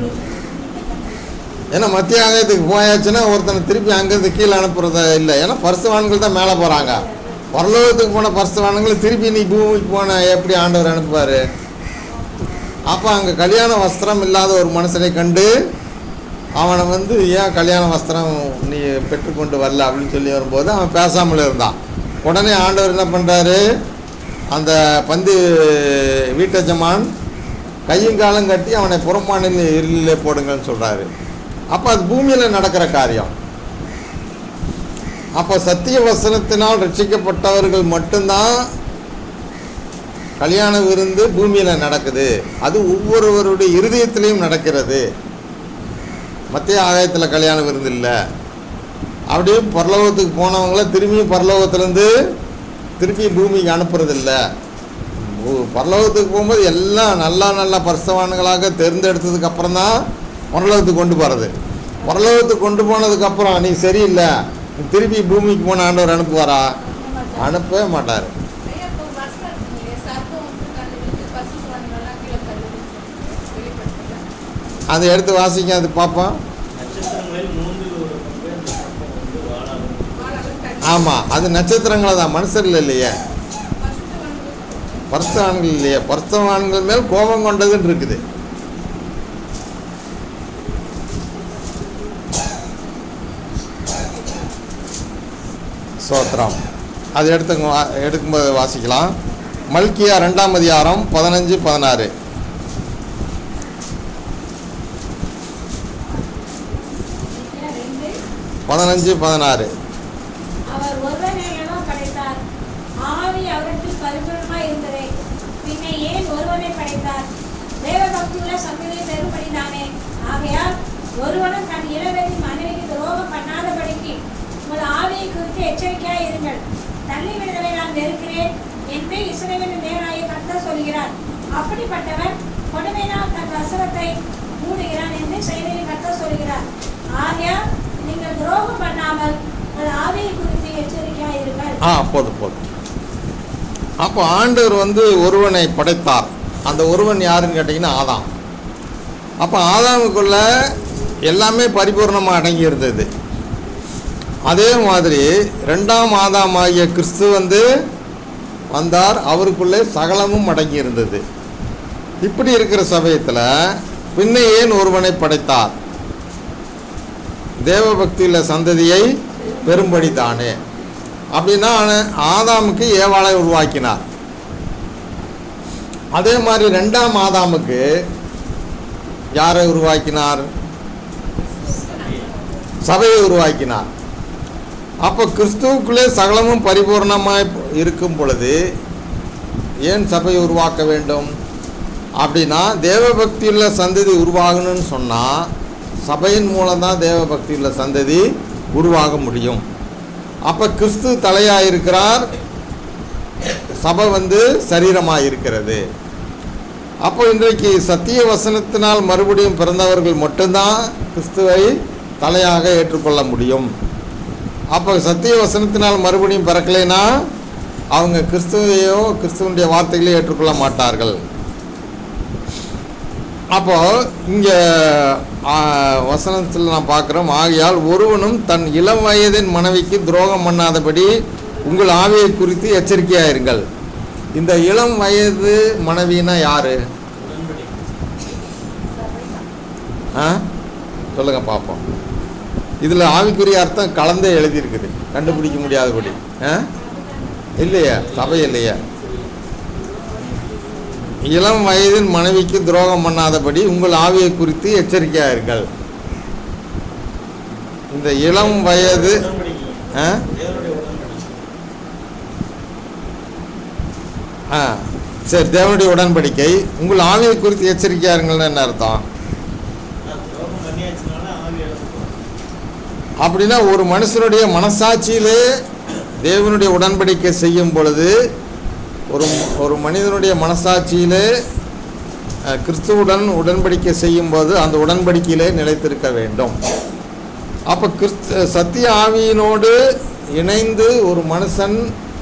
ஏன்னா மத்திய ஆகாயத்துக்கு போயாச்சுன்னா ஒருத்தனை திருப்பி அங்கேருந்து கீழே அனுப்புறத இல்லை. ஏன்னா பரிசுவான்கள் தான் மேலே போகிறாங்க. பரலோகத்துக்கு போன பரிசுவான்கள் திருப்பி நீ பூமிக்கு போன எப்படி ஆண்டவர் அனுப்புவார்? அப்போ அங்கே கல்யாண வஸ்திரம் இல்லாத ஒரு மனுஷனை கண்டு அவனை வந்து ஏன் கல்யாண வஸ்திரம் நீ பெற்றுக்கொண்டு வரல அப்படின்னு சொல்லி வரும்போது அவன் பேசாமல் இருந்தான். உடனே ஆண்டவர் என்ன பண்ணுறாரு, அந்த பந்து வீட்டஜமான் கையங்காலம் கட்டி அவனை புறம்பானில் இருளிலே போடுங்கன்னு சொல்கிறாரு. அப்போ அது பூமியில் நடக்கிற காரியம். அப்போ சத்திய வசனத்தினால் ரட்சிக்கப்பட்டவர்கள் மட்டும்தான் கல்யாண விருந்து பூமியில் நடக்குது. அது ஒவ்வொருவருடைய இருதயத்திலையும் நடக்கிறது. மத்திய ஆகாயத்தில் கல்யாண விருந்து இல்லை. அப்படியே பரலோகத்துக்கு போனவங்கள திரும்பியும் பரலோகத்துலேருந்து திருப்பி பூமிக்கு அனுப்புறதில்லை. பரலோகத்துக்கு போகும்போது எல்லாம் நல்ல பரிசுத்தவான்களாக தேர்ந்தெடுத்ததுக்கு அப்புறம் தான் பரலோகத்துக்கு கொண்டு போகிறது. பரலோகத்துக்கு கொண்டு போனதுக்கப்புறம் நீ சரியில்லை, திருப்பி பூமிக்கு போன ஆண்டவர் அனுப்புவாரா? அனுப்பவே மாட்டார். அதை எடுத்து வாசிக்க, அது பார்ப்போம். ஆமாம், அது நட்சத்திரங்களை தான், மனுஷர்கள் இல்லையே, பரிசுத்தவான்கள் இல்லையே. பரிசுத்தவான்கள் மேல் கோபம் கொண்டதுன்னு இருக்குது. சோத்திரம். அது எடுக்கும்போது வாசிக்கலாம். மல்கியா 2ஆம் அதிகாரம் 15-16. அவர் ஒருவனையோ படைத்தார், ஆவி அவருக்கு பரிபூரணமாய் இருந்ததே, பின்ன ஏன் ஒருவனை படைத்தார்? தேவபக்தியுள்ள சந்ததியை பெறும்படிதானே. ஆகையால் ஒருவனும் தன் இளவரின் மனைவிக்கு துரோகம் பண்ணாதபடிக்கு உங்கள் ஆவியை குறித்து எச்சரிக்கையாய் இருங்கள். தள்ளி விடுதலை நான் வெறுக்கிறேன் என்று இஸ்ரவேலின் தேவனாகிய கர்த்தர் சொல்கிறார். அப்படிப்பட்டவன் கொடுமையினால் தன் வசனத்தை மூடுகிறான் என்று செயலில் கர்த்தர் சொல்கிறார். ஆகையால் நீங்கள் துரோகம் பண்ணாமல் உங்கள் ஆவியை குறித்து எச்சரிக்கையாய் இருங்கள். போதும். அப்போ ஆண்டவர் வந்து ஒருவனை படைத்தார். அந்த ஒருவன் யாருன்னு கேட்டிங்கன்னா ஆதாம். அப்போ ஆதாமுக்குள்ள எல்லாமே பரிபூர்ணமாக அடங்கி இருந்தது. அதே மாதிரி 2ஆம் ஆதாம் ஆகிய கிறிஸ்து வந்து வந்தார், அவருக்குள்ளே சகலமும் அடங்கி இருந்தது. இப்படி இருக்கிற சமயத்தில் பின்ன ஏன் ஒருவனை படைத்தார்? தேவபக்தியில் சந்ததியை பெரும்படி தானே. அப்படின்னா ஆதாமுக்கு ஏவாளை உருவாக்கினார். அதே மாதிரி 2ஆம் ஆதாமுக்கு யாரை உருவாக்கினார்? சபையை உருவாக்கினார். அப்போ கிறிஸ்துவுக்குள்ளே சகலமும் பரிபூர்ணமாய் இருக்கும் பொழுது ஏன் சபையை உருவாக்க வேண்டும்? அப்படின்னா தேவபக்தியுள்ள சந்ததி உருவாகணும்னு சொன்னால் சபையின் மூலம்தான் தேவபக்தியுள்ள சந்ததி உருவாக முடியும். அப்போ கிறிஸ்து தலையாக இருக்கிறார், சபை சரீரமாக இருக்கிறது. அப்போ இன்றைக்கு சத்திய வசனத்தினால் மறுபடியும் பிறந்தவர்கள் மட்டும்தான் கிறிஸ்துவை தலையாக ஏற்றுக்கொள்ள முடியும். அப்போ சத்திய வசனத்தினால் மறுபடியும் பிறக்கலைன்னா அவங்க கிறிஸ்துவையோ கிறிஸ்துவனுடைய வார்த்தைகளையோ ஏற்றுக்கொள்ள மாட்டார்கள். அப்போ இங்கே வசனத்தில் நான் பார்க்குறோம், ஆகையால் ஒருவனும் தன் இளம் வயதின் மனைவிக்கு துரோகம் பண்ணாதபடி உங்கள் ஆவியை குறித்து எச்சரிக்கையாயிருங்கள். இந்த இளம் வயது மனைவினா யாரு? சொல்லுங்க பார்ப்போம். இதில் ஆவிக்குரிய அர்த்தம் கலந்தே எழுதியிருக்குது, கண்டுபிடிக்க முடியாதபடி. இல்லையா? சபை இல்லையா? இளம் வயதின் மனைவிக்கு துரோகம் பண்ணாதபடி உங்கள் ஆவியை குறித்து எச்சரிக்கையாயிருங்கள். இந்த இளம் வயது சரி, தேவனுடைய உடன்படிக்கை. உங்கள் ஆவியை குறித்து எச்சரிக்கையாருங்கள்னு என்ன அர்த்தம்? அப்படின்னா ஒரு மனுஷனுடைய மனசாட்சியிலே தேவனுடைய உடன்படிக்கை செய்யும் பொழுது ஒரு மனிதனுடைய மனசாட்சியிலே கிறிஸ்துவுடன் உடன்படிக்கை செய்யும்போது அந்த உடன்படிக்கையிலே நிலைத்திருக்க வேண்டும். அப்போ சத்திய ஆவியினோடு இணைந்து ஒரு மனுஷன்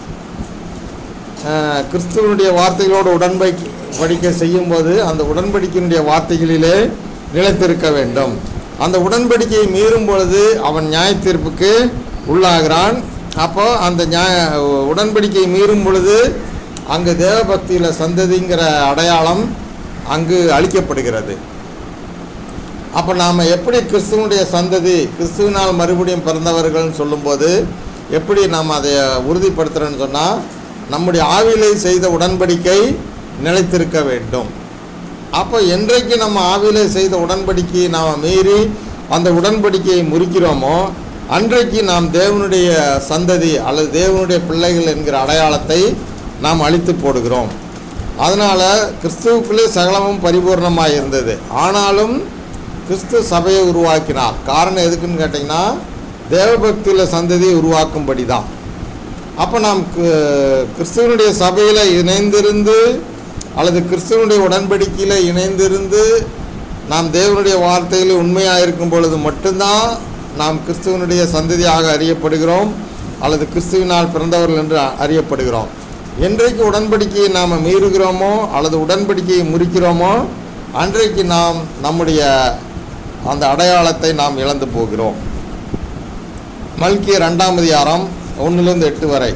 கிறிஸ்துவனுடைய வார்த்தைகளோடு உடன்படிக்கை செய்யும்போது அந்த உடன்படிக்கையினுடைய வார்த்தைகளிலே நிலைத்திருக்க வேண்டும். அந்த உடன்படிக்கையை மீறும் பொழுது அவன் நியாய தீர்ப்புக்கு உள்ளாகிறான். அப்போ அந்த உடன்படிக்கையை மீறும் பொழுது அங்கு தேவபக்தியில் சந்ததிங்கிற அடையாளம் அங்கு அளிக்கப்படுகிறது. அப்போ நாம் எப்படி கிறிஸ்துவனுடைய சந்ததி, கிறிஸ்துவினால் மறுபடியும் பிறந்தவர்கள்னு சொல்லும்போது எப்படி நாம் அதை உறுதிப்படுத்துகிறோன்னு சொன்னால் நம்முடைய ஆவியிலே செய்த உடன்படிக்கை நிலைத்திருக்க வேண்டும். அப்போ என்றைக்கு நம்ம ஆவியிலே செய்த உடன்படிக்கையை நாம் மீறி அந்த உடன்படிக்கையை முறிக்கிறோமோ அன்றைக்கு நாம் தேவனுடைய சந்ததி அல்லது தேவனுடைய பிள்ளைகள் என்கிற அடையாளத்தை நாம் அழித்து போடுகிறோம். அதனால் கிறிஸ்துவுக்குள்ளே சகலமும் பரிபூர்ணமாக இருந்தது. ஆனாலும் கிறிஸ்து சபையை உருவாக்கினார். காரணம் எதுக்குன்னு கேட்டிங்கன்னா தேவபக்தியில் சந்ததியை உருவாக்கும்படி தான். அப்போ நாம் கிறிஸ்துவனுடைய சபையில் இணைந்திருந்து அல்லது கிறிஸ்துவனுடைய உடன்படிக்கையில் இணைந்திருந்து நாம் தேவனுடைய வார்த்தையில் உண்மையாக இருக்கும் பொழுது மட்டும்தான் நாம் கிறிஸ்துவனுடைய சந்ததியாக அறியப்படுகிறோம் அல்லது கிறிஸ்துவினால் பிறந்தவர்கள் என்று அறியப்படுகிறோம். என்றைக்கு உடன்படிக்கையை நாம் மீறுகிறோமோ அல்லது உடன்படிக்கையை முறிக்கிறோமோ அன்றைக்கு நாம் நம்முடைய அந்த அடையாளத்தை நாம் இழந்து போகிறோம். மல்கியர் 2ஆம் அதிகாரம் 1-8 வரை.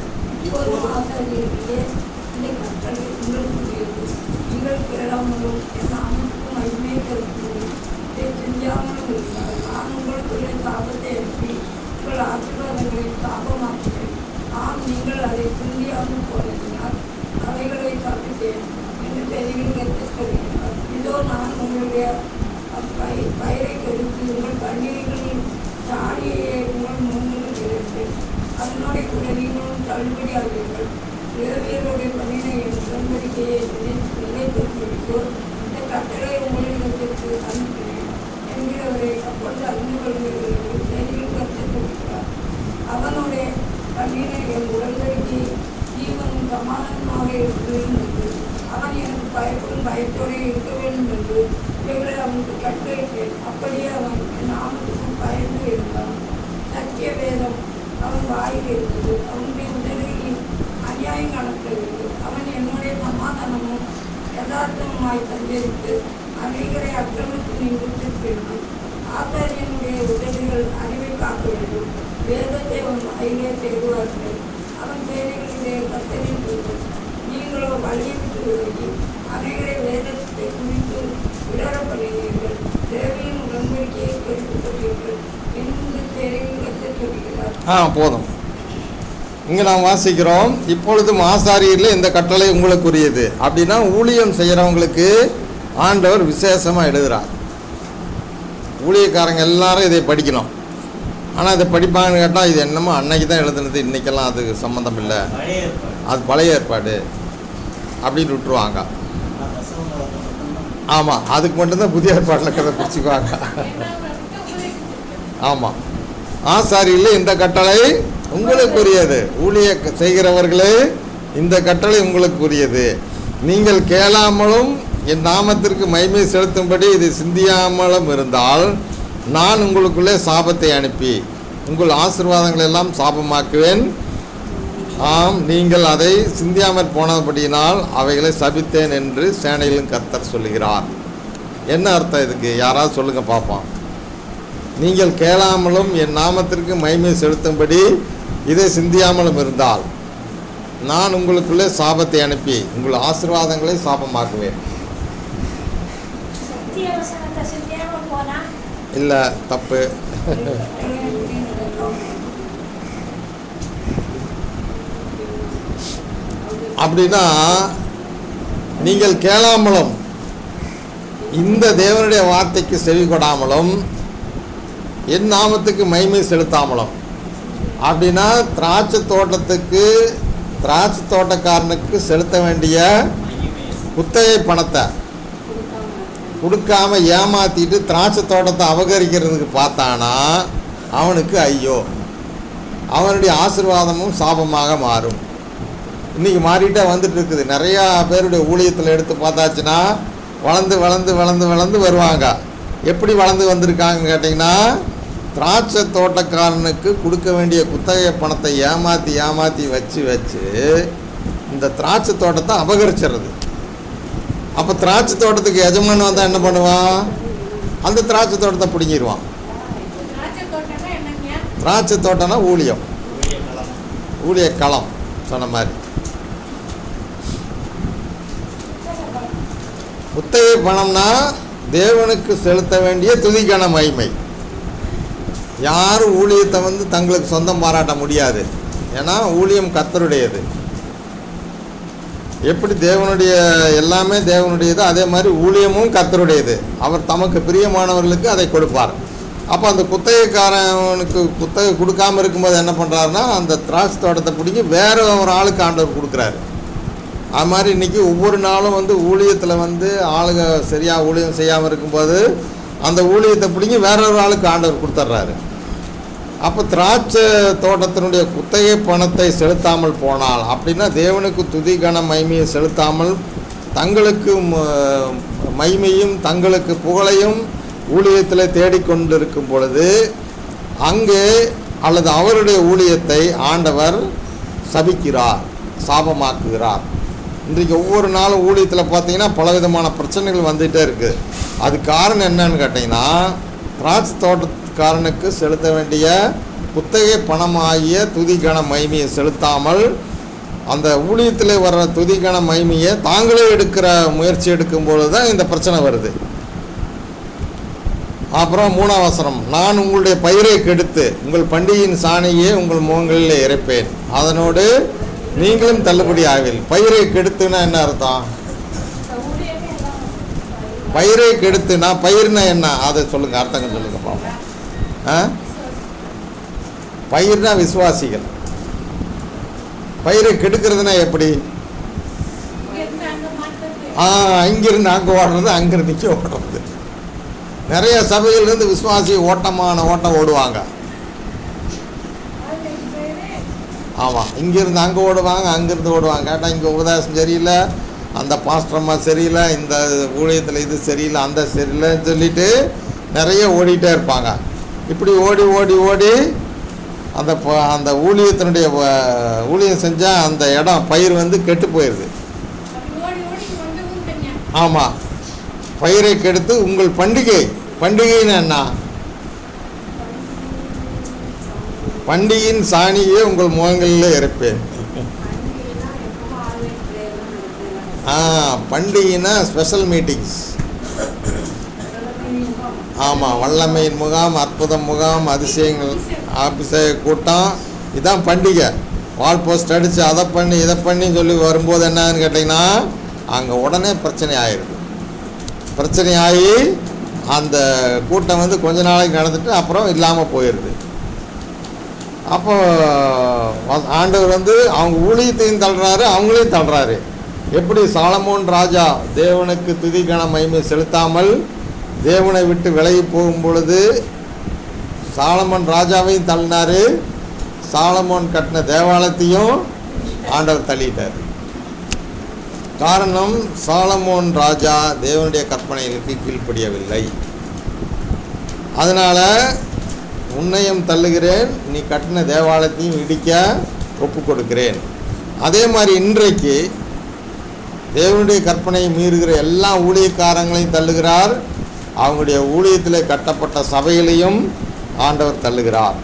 பயிரை கருத்து உங்கள் கண்ணீர்களின் சாடியை உங்கள் முன்னில் கிடைத்து அதனுடைய குடலினும் தள்ளுபடியாகிறீர்கள். தேவையருடைய பணியினை என் உடன்படிக்கையை நிலைப்படுத்திவிட்டோர் இந்த கட்டளை உங்களிடத்திற்கு அனுப்பினேன் என்கிறவரை அப்பொழுது அறிந்து கொள்கிறீர்கள். செய்திகள் கற்றுக்கொள்கிறார். அவனுடைய பணியினை என் உடன்படிக்கை ஜீவனும் சமாதானமாக இருக்க வேண்டும் என்று அவன் எனக்கு பயப்படும் பயத்தோடு இருக்க வேண்டும் என்று இவைகளை அவனுக்கு கட்டளையிட்டேன். அப்படியே அவன் என் நாமத்துக்கும் பயந்து இருந்தான். சத்திய வேதம் அவன் வாயில் இருந்தது. அவனுடைய உதவியில் அநியாயம் காணப்படவில்லை. அவன் என்னுடைய சமாதானமும் யதார்த்தமாய் சஞ்சரித்து அநேகரை அக்கிரமத்தில் நிறுத்திவிட்டு ஆசாரியனுடைய உதவிகள் அறிவை காக்க வேண்டும். வேதத்தை அவன் வாயிலே தேடுவார்கள். அவன் சேனைகளிலே கத்தரின் நீங்களோ வழியை விட்டு விலகி அநேகரை வேதத்தை குறித்து விடரப்படுகிறீர்கள். தேவையின் உடன்படிக்கையை கேள்விப்பட்டீர்கள் என்று தெரிவிக்க சொல்கிறார். போதும். இங்கே நாம் வாசிக்கிறோம், இப்பொழுதும் ஆசாரியரில் இந்த கட்டளை உங்களுக்குரியது. அப்படின்னா ஊழியம் செய்கிறவங்களுக்கு ஆண்டவர் விசேஷமாக எழுதுகிறார். ஊழியக்காரங்க எல்லாரும் இதை படிக்கணும். ஆனால் இதை படிப்பாங்கன்னு கேட்டால் இது என்னமோ அன்னைக்கு தான் எழுதுனது, இன்றைக்கெல்லாம் அதுக்கு சம்மந்தம் இல்லை, பழைய ஏற்பாடு. அது பழைய ஏற்பாடு அப்படின்னு விட்டுருவாங்க. ஆமாம், அதுக்கு மட்டும்தான் புதிய ஏற்பாட்டில் கதை பிடிச்சிக்குவாங்க. ஆமாம், ஆசாரியில் இந்த கட்டளை உங்களுக்குரியது. ஊழிய செய்கிறவர்களே, இந்த கட்டளை உங்களுக்குரியது. நீங்கள் கேளாமலும் என் நாமத்திற்கு மகிமை செலுத்தும்படி இது சிந்தியாமலும் இருந்தால் நான் உங்களுக்குள்ளே சாபத்தை அனுப்பி உங்கள் ஆசீர்வாதங்கள் எல்லாம் சாபமாக்குவேன். ஆம், நீங்கள் அதை சிந்தியாமற் போனபடியினால் அவைகளை சபித்தேன் என்று சேனையிலும் கர்த்தர் சொல்லுகிறார். என்ன அர்த்தம் இதுக்கு? யாராவது சொல்லுங்க பார்ப்போம். நீங்கள் கேளாமலும் என் நாமத்திற்கு மகிமை செலுத்தும்படி இதை சிந்தியாமலும் இருந்தால் நான் உங்களுக்குள்ளே சாபத்தை அனுப்பி உங்கள் ஆசீர்வாதங்களை சாபமாக்குவேன். இல்லை, தப்பு. அப்படின்னா நீங்கள் கேளாமலும் இந்த தேவனுடைய வார்த்தைக்கு செவி கொடாமலும் என் நாமத்துக்கு மகிமை செலுத்தாமலும், அப்படின்னா திராட்சை தோட்டக்காரனுக்கு செலுத்த வேண்டிய குத்தகை பணத்தை கொடுக்காம ஏமாத்திட்டு திராட்சை தோட்டத்தை அபகரிக்கிறதுக்கு பார்த்தானா அவனுக்கு ஐயோ, அவனுடைய ஆசீர்வாதமும் சாபமாக மாறும். இன்றைக்கி மாறிட்டே வந்துட்டு இருக்குது. நிறையா பேருடைய ஊழியத்தில் எடுத்து பார்த்தாச்சுன்னா வளர்ந்து வளர்ந்து வளர்ந்து வளர்ந்து வருவாங்க. எப்படி வளர்ந்து வந்திருக்காங்கன்னு கேட்டிங்கன்னா, திராட்சை தோட்டக்காரனுக்கு கொடுக்க வேண்டிய குத்தகை பணத்தை ஏமாற்றி வச்சு இந்த திராட்சை தோட்டத்தை அபகரிச்சிடுறது. அப்போ திராட்சை தோட்டத்துக்கு எஜமான் வந்தால் என்ன பண்ணுவான்? அந்த திராட்சை தோட்டத்தை பிடுங்கிடுவான். திராட்சை தோட்டம்னா ஊழியம், ஊழிய களம் சொன்ன மாதிரி. குத்தகை பணம்னா தேவனுக்கு செலுத்த வேண்டிய துதிக்கான மகிமை. யாரும் ஊழியத்தை தங்களுக்கு சொந்தம் பாராட்ட முடியாது. ஏன்னா ஊழியம் கர்த்தருடையது. எப்படி தேவனுடைய எல்லாமே தேவனுடையது, அதே மாதிரி ஊழியமும் கர்த்தருடையது. அவர் தமக்கு பிரியமானவர்களுக்கு அதை கொடுப்பார். அப்போ அந்த குத்தகைக்காரனுக்கு குத்தகை கொடுக்காமல் இருக்கும்போது என்ன பண்ணுறாருன்னா, அந்த திராட்சை தோட்டத்தை பிடிங்கி வேற ஒரு ஆளுக்கு ஆண்டவர் கொடுக்குறாரு. அது மாதிரி இன்றைக்கி ஒவ்வொரு நாளும் ஊழியத்தில் ஆளுங்க சரியாக ஊழியம் செய்யாமல் இருக்கும்போது அந்த ஊழியத்தை பிடிங்கி வேற ஒரு ஆளுக்கு ஆண்டவர் கொடுத்துட்றாரு. அப்போ திராட்சை தோட்டத்தினுடைய குத்தகை பணத்தை செலுத்தாமல் போனால், அப்படின்னா தேவனுக்கு துதிகன மகிமையை செலுத்தாமல் தங்களுக்கு மகிமையும் தங்களுக்கு புகழையும் ஊழியத்தில் தேடிக்கொண்டிருக்கும் பொழுது அங்கே அல்லது அவருடைய ஊழியத்தை ஆண்டவர் சபிக்கிறார், சாபமாக்குகிறார். இன்றைக்கு ஒவ்வொரு நாளும் ஊழியத்தில் பார்த்தீங்கன்னா பலவிதமான பிரச்சனைகள் வந்துகிட்டே இருக்குது. அது காரணம் என்னன்னு கேட்டிங்கன்னா, திராட்சை தோட்டக்காரனுக்கு செலுத்த வேண்டிய குத்தகை பணமாகிய துதிகன மகிமையை செலுத்தாமல் அந்த ஊழியத்தில் வர்ற துதிகன மகிமையை தாங்களே எடுக்கிற முயற்சி எடுக்கும்பொழுது தான் இந்த பிரச்சனை வருது. அப்புறம் 3ஆம் வசனம், நான் உங்களுடைய பயிரை கெடுத்து உங்கள் பண்டிகையின் சாணியை உங்கள் முகங்களில் இறைப்பேன், அதனோடு நீங்களும் தள்ளுபடி ஆவில். பயிரை கெடுத்துன்னா என்ன அர்த்தம்? பயிரை கெடுத்துனா பயிர்னா என்ன அதை சொல்லுங்க, அர்த்தங்க சொல்லுங்க பாப்போம். பயிர்னா விசுவாசிகள். பயிரை கெடுக்கிறதுனா எப்படி? இங்கிருந்து அங்கே ஓடுறது, அங்கிருந்து இங்கே ஓடுறது. நிறைய சபையிலிருந்து விசுவாசி ஓட்டமான ஓட்டம் ஓடுவாங்க. ஆமாம், இங்கேருந்து அங்கே ஓடுவாங்க, அங்கேருந்து ஓடுவாங்க. கேட்டால் இங்கே உபதேசம் சரியில்லை, அந்த பாஸ்டரம்மா சரியில்லை, இந்த ஊழியத்தில் இது சரியில்லை, அந்த சரியில்லைன்னு சொல்லிட்டு நிறைய ஓடிட்டே இருப்பாங்க. இப்படி ஓடி ஓடி ஓடி அந்த ஊழியத்தினுடைய ஊழியம் செஞ்சால் அந்த இடம் பயிர் கெட்டு போயிடுது. ஆமாம், பயிரை கெடுத்து உங்கள் பண்டிகைன்னு என்ன? பண்டிகையின் சாணியே உங்கள் முகங்களில் இறைப்பேன். பண்டிகைன்னா ஸ்பெஷல் மீட்டிங்ஸ். ஆமாம், வல்லமையின் முகாம், அற்புதம் முகாம், அதிசயங்கள் அபிஷேக கூட்டம், இதுதான் பண்டிகை. வால் போஸ்ட் அடித்து அதை பண்ணி இதை பண்ணி சொல்லி வரும்போது என்னன்னு கேட்டிங்கன்னா அங்கே உடனே பிரச்சனை ஆயிடுது. பிரச்சனை ஆகி அந்த கூட்டம் வந்து கொஞ்ச நாளைக்கு நடந்துட்டு அப்புறம் இல்லாமல் போயிடுது. அப்போ ஆண்டவர் வந்து அவங்க ஊழியத்தையும் தள்ளுறாரு, அவங்களையும் தள்ளுறாரு. எப்படி சாலமோன் ராஜா தேவனுக்கு துதிக்கான மகிமை செலுத்தாமல் தேவனை விட்டு விலகி போகும் பொழுது சாலமோன் ராஜாவையும் தள்ளினார், சாலமோன் கட்டின தேவாலயத்தையும் ஆண்டவர் தள்ளிட்டார். காரணம், சாலமோன் ராஜா தேவனுடைய கற்பனைகளுக்கு கீழ்ப்படியவில்லை. அதனால் உன்னையும் தள்ளுகிறேன், நீ கட்டின தேவாலயத்தையும் இடிக்க ஒப்பு கொடுக்கிறேன். அதே மாதிரி இன்றைக்கு தேவனுடைய கற்பனையை மீறுகிற எல்லா ஊழியக்காரங்களையும் தள்ளுகிறார், அவங்களுடைய ஊழியத்தில் கட்டப்பட்ட சபைகளையும் ஆண்டவர் தள்ளுகிறார்.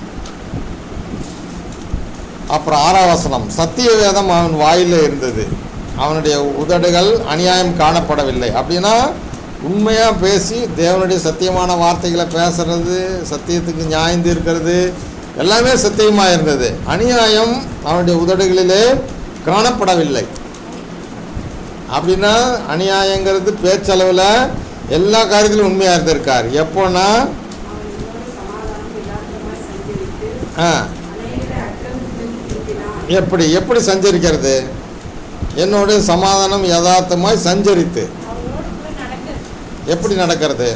அப்புறம் 6ஆம் வசனம், சத்திய வேதம் அவன் வாயில் இருந்தது, அவனுடைய உதடுகள் அநியாயம் காணப்படவில்லை. அப்படின்னா உண்மையாக பேசி தேவனுடைய சத்தியமான வார்த்தைகளை பேசுறது, சத்தியத்துக்கு நியாயம் இருக்கிறது, எல்லாமே சத்தியமாக இருந்தது. அநியாயம் அவனுடைய உதடுகளிலே காணப்படவில்லை. அப்படின்னா அநியாயங்கிறது பேச்சளவில் எல்லா காரியத்திலும் உண்மையாக இருந்திருக்கார். எப்போன்னா எப்படி எப்படி சஞ்சரிக்கிறது, என்னோட சமாதானம் யதார்த்தமாய் சஞ்சரித்து எப்படி நடக்கிறது?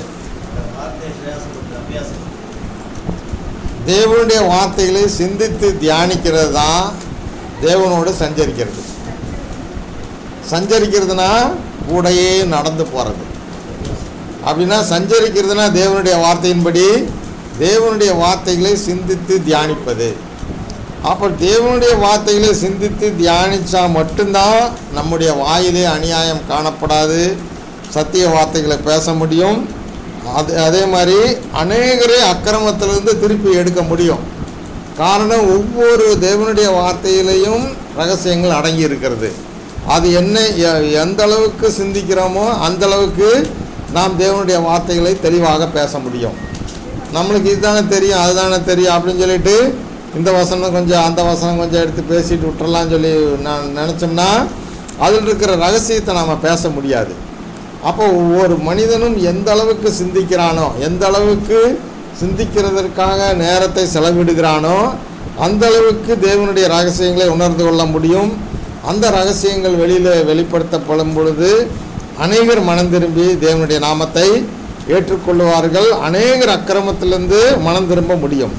தேவனுடைய வார்த்தைகளை சிந்தித்து தியானிக்கிறது தான் தேவனோடு சஞ்சரிக்கிறது. சஞ்சரிக்கிறதுனா கூடையே நடந்து போகிறது. அப்படின்னா சஞ்சரிக்கிறதுனா தேவனுடைய வார்த்தையின்படி தேவனுடைய வார்த்தைகளை சிந்தித்து தியானிப்பது. அப்போ தேவனுடைய வார்த்தைகளை சிந்தித்து தியானித்தா மட்டும்தான் நம்முடைய வாயிலே அநியாயம் காணப்படாது, சத்திய வார்த்தைகளை பேச முடியும். அதே மாதிரி அநேகரே அக்கிரமத்திலிருந்து திருப்பி எடுக்க முடியும். காரணம், ஒவ்வொரு தேவனுடைய வார்த்தையிலையும் ரகசியங்கள் அடங்கி இருக்கிறது. அது என்ன எந்த அளவுக்கு சிந்திக்கிறோமோ அந்த அளவுக்கு நாம் தேவனுடைய வார்த்தைகளை தெளிவாக பேச முடியும். நம்மளுக்கு இதுதானே தெரியும் அதுதானே தெரியும் அப்படின்னு சொல்லிட்டு இந்த வசனம் கொஞ்சம் அந்த வசனம் கொஞ்சம் எடுத்து பேசிட்டு விட்டுறலான்னு சொல்லி நான் நினச்சோம்னா அதில் இருக்கிற ரகசியத்தை நாம் பேச முடியாது. அப்போ ஒவ்வொரு மனிதனும் எந்த அளவுக்கு சிந்திக்கிறானோ, எந்த அளவுக்கு சிந்திக்கிறதற்காக நேரத்தை செலவிடுகிறானோ அந்த அளவுக்கு தேவனுடைய ரகசியங்களை உணர்ந்து கொள்ள முடியும். அந்த ரகசியங்கள் வெளிப்படுத்தப்படும் பொழுது அநேகர் மனம் திரும்பி தேவனுடைய நாமத்தை ஏற்றுக்கொள்வார்கள். அநேகர் அக்கிரமத்திலிருந்து மனம் திரும்ப முடியும்.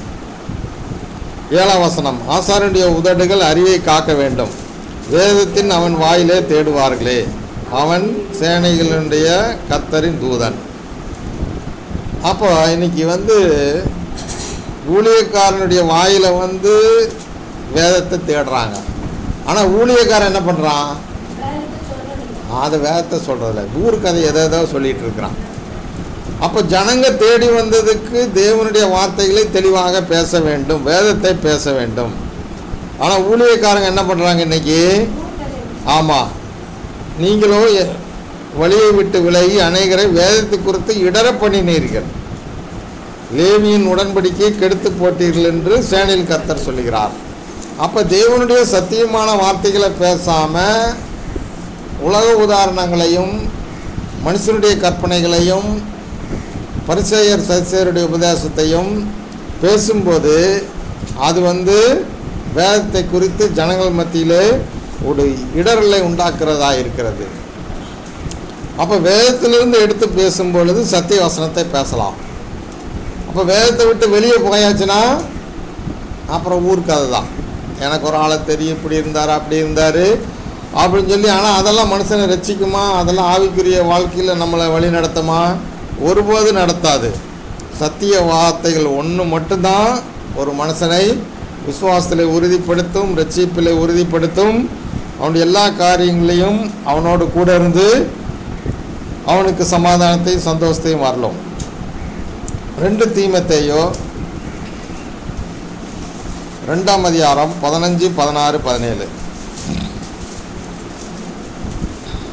7ஆம் வசனம், ஆசாரியனுடைய உதடுகள் அறிவை காக்க வேண்டும், வேதத்தின் அவன் வாயிலே தேடுவார்களே, அவன் சேனைகளுடைய கர்த்தரின் தூதன். அப்போ இன்னைக்கு ஊழியக்காரனுடைய வாயில் வேதத்தை தேடுறாங்க. ஆனால் ஊழியக்காரன் என்ன பண்ணுறான்? அது வேதத்தை சொல்கிறதில்ல, ஊர் கதை எதோ சொல்லிகிட்டு இருக்கிறான். அப்போ ஜனங்க தேடி வந்ததுக்கு தேவனுடைய வார்த்தைகளை தெளிவாக பேச வேண்டும், வேதத்தை பேச வேண்டும். ஆனால் ஊழியக்காரங்க என்ன பண்ணுறாங்க இன்னைக்கு? ஆமாம், நீங்களோ வழியை விட்டு விலகி அநேகரை வேதத்தை குறித்து இடர பண்ணினீர்கள், லேவியின் உடன்படிக்கையை கெடுத்து போட்டீர்கள் என்று சேனையில் கர்த்தர் சொல்லுகிறார். அப்போ தேவனுடைய சத்தியமான வார்த்தைகளை பேசாமல் உலக உதாரணங்களையும் மனுஷனுடைய கற்பனைகளையும் பரிசேயர் சதுசேயருடைய உபதேசத்தையும் பேசும்போது அது வேதத்தை குறித்து ஜனங்கள் மத்தியிலே ஒரு இடரலை உண்டாக்குறதா இருக்கிறது. அப்போ வேதத்திலிருந்து எடுத்து பேசும்பொழுது சத்திய வசனத்தை பேசலாம். அப்போ வேதத்தை விட்டு வெளியே போயாச்சுன்னா அப்புறம் ஊர்க்கதை தான். எனக்கு ஒரு ஆளை தெரியும், இப்படி இருந்தார் அப்படி இருந்தார் அப்படின்னு சொல்லி. ஆனால் அதெல்லாம் மனுஷனை ரட்சிக்குமா? அதெல்லாம் ஆவிக்குரிய வாழ்க்கையில் நம்மளை வழி நடத்துமா? ஒருபோது நடத்தாது. சத்திய வார்த்தைகள் ஒன்று மட்டும்தான் ஒரு மனுஷனை விசுவாசத்தில் உறுதிப்படுத்தும், ரட்சிப்பில் உறுதிப்படுத்தும். அவனுடைய எல்லா காரியங்களையும் அவனோடு கூட இருந்து அவனுக்கு சமாதானத்தையும் சந்தோஷத்தையும் வரலும். 2 தீமோத்தேயு 2ஆம் அதிகாரம் 15, 16, 17.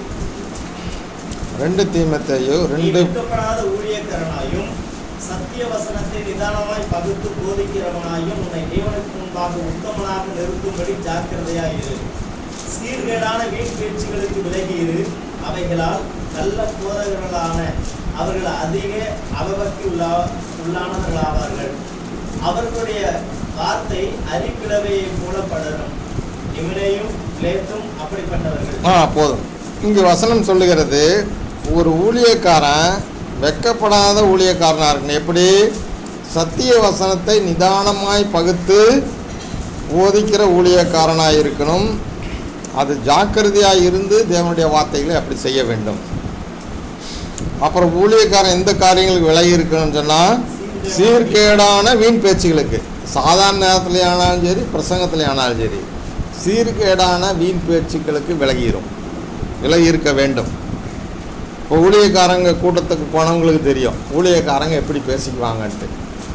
2 தீமோத்தேயு நீ 2 வெட்கப்படாத ஊழியக்காரனாயும் சத்திய வசனத்தை நிதானமாய் பகுத்து போதிக்கிறவனாயும் உன்னை தேவனுக்கு முன்பாக உத்தமனாக நிறுத்தும்படி ஜாக்கிரதையாயிரு. சீர்கேடான வீண் பேச்சுகளுக்கு விலகியிரு. அவைகளால் நல்ல போதகர்களான அவர்கள் அதிக அவபக்தி உள்ளானவர்களாவார்கள். அவர்களுடைய வார்த்தை அரிப்பிளவையை போல படரும். இவனையும் கிளேத்தும் அப்படிப்பட்டவர்கள். போதும். இங்கு வசனம் சொல்லுகிறது, ஒரு ஊழியக்காரன் வெட்கப்படாத ஊழியக்காரனாக இருக்கணும். எப்படி? சத்திய வசனத்தை நிதானமாய் பகுத்து போதிக்கிற ஊழியக்காரனாக இருக்கணும். அது ஜாக்கிரதையாக இருந்து தேவனுடைய வார்த்தைகளை அப்படி செய்ய வேண்டும். அப்புறம் ஊழியக்காரன் எந்த காரியங்களுக்கு விலகி இருக்கணும்னு சொன்னால், சீர்கேடான வீண் பேச்சுகளுக்கு, சாதாரண நேரத்திலே ஆனாலும் சரி, பிரசங்கத்திலே ஆனாலும் சரி, சீர்கேடான வீண் பேச்சுக்களுக்கு விலகி இருக்க வேண்டும். இப்போ ஊழியக்காரங்க கூட்டத்துக்கு போனவங்களுக்கு தெரியும் ஊழியக்காரங்க எப்படி பேசிக்குவாங்கன்ட்டு.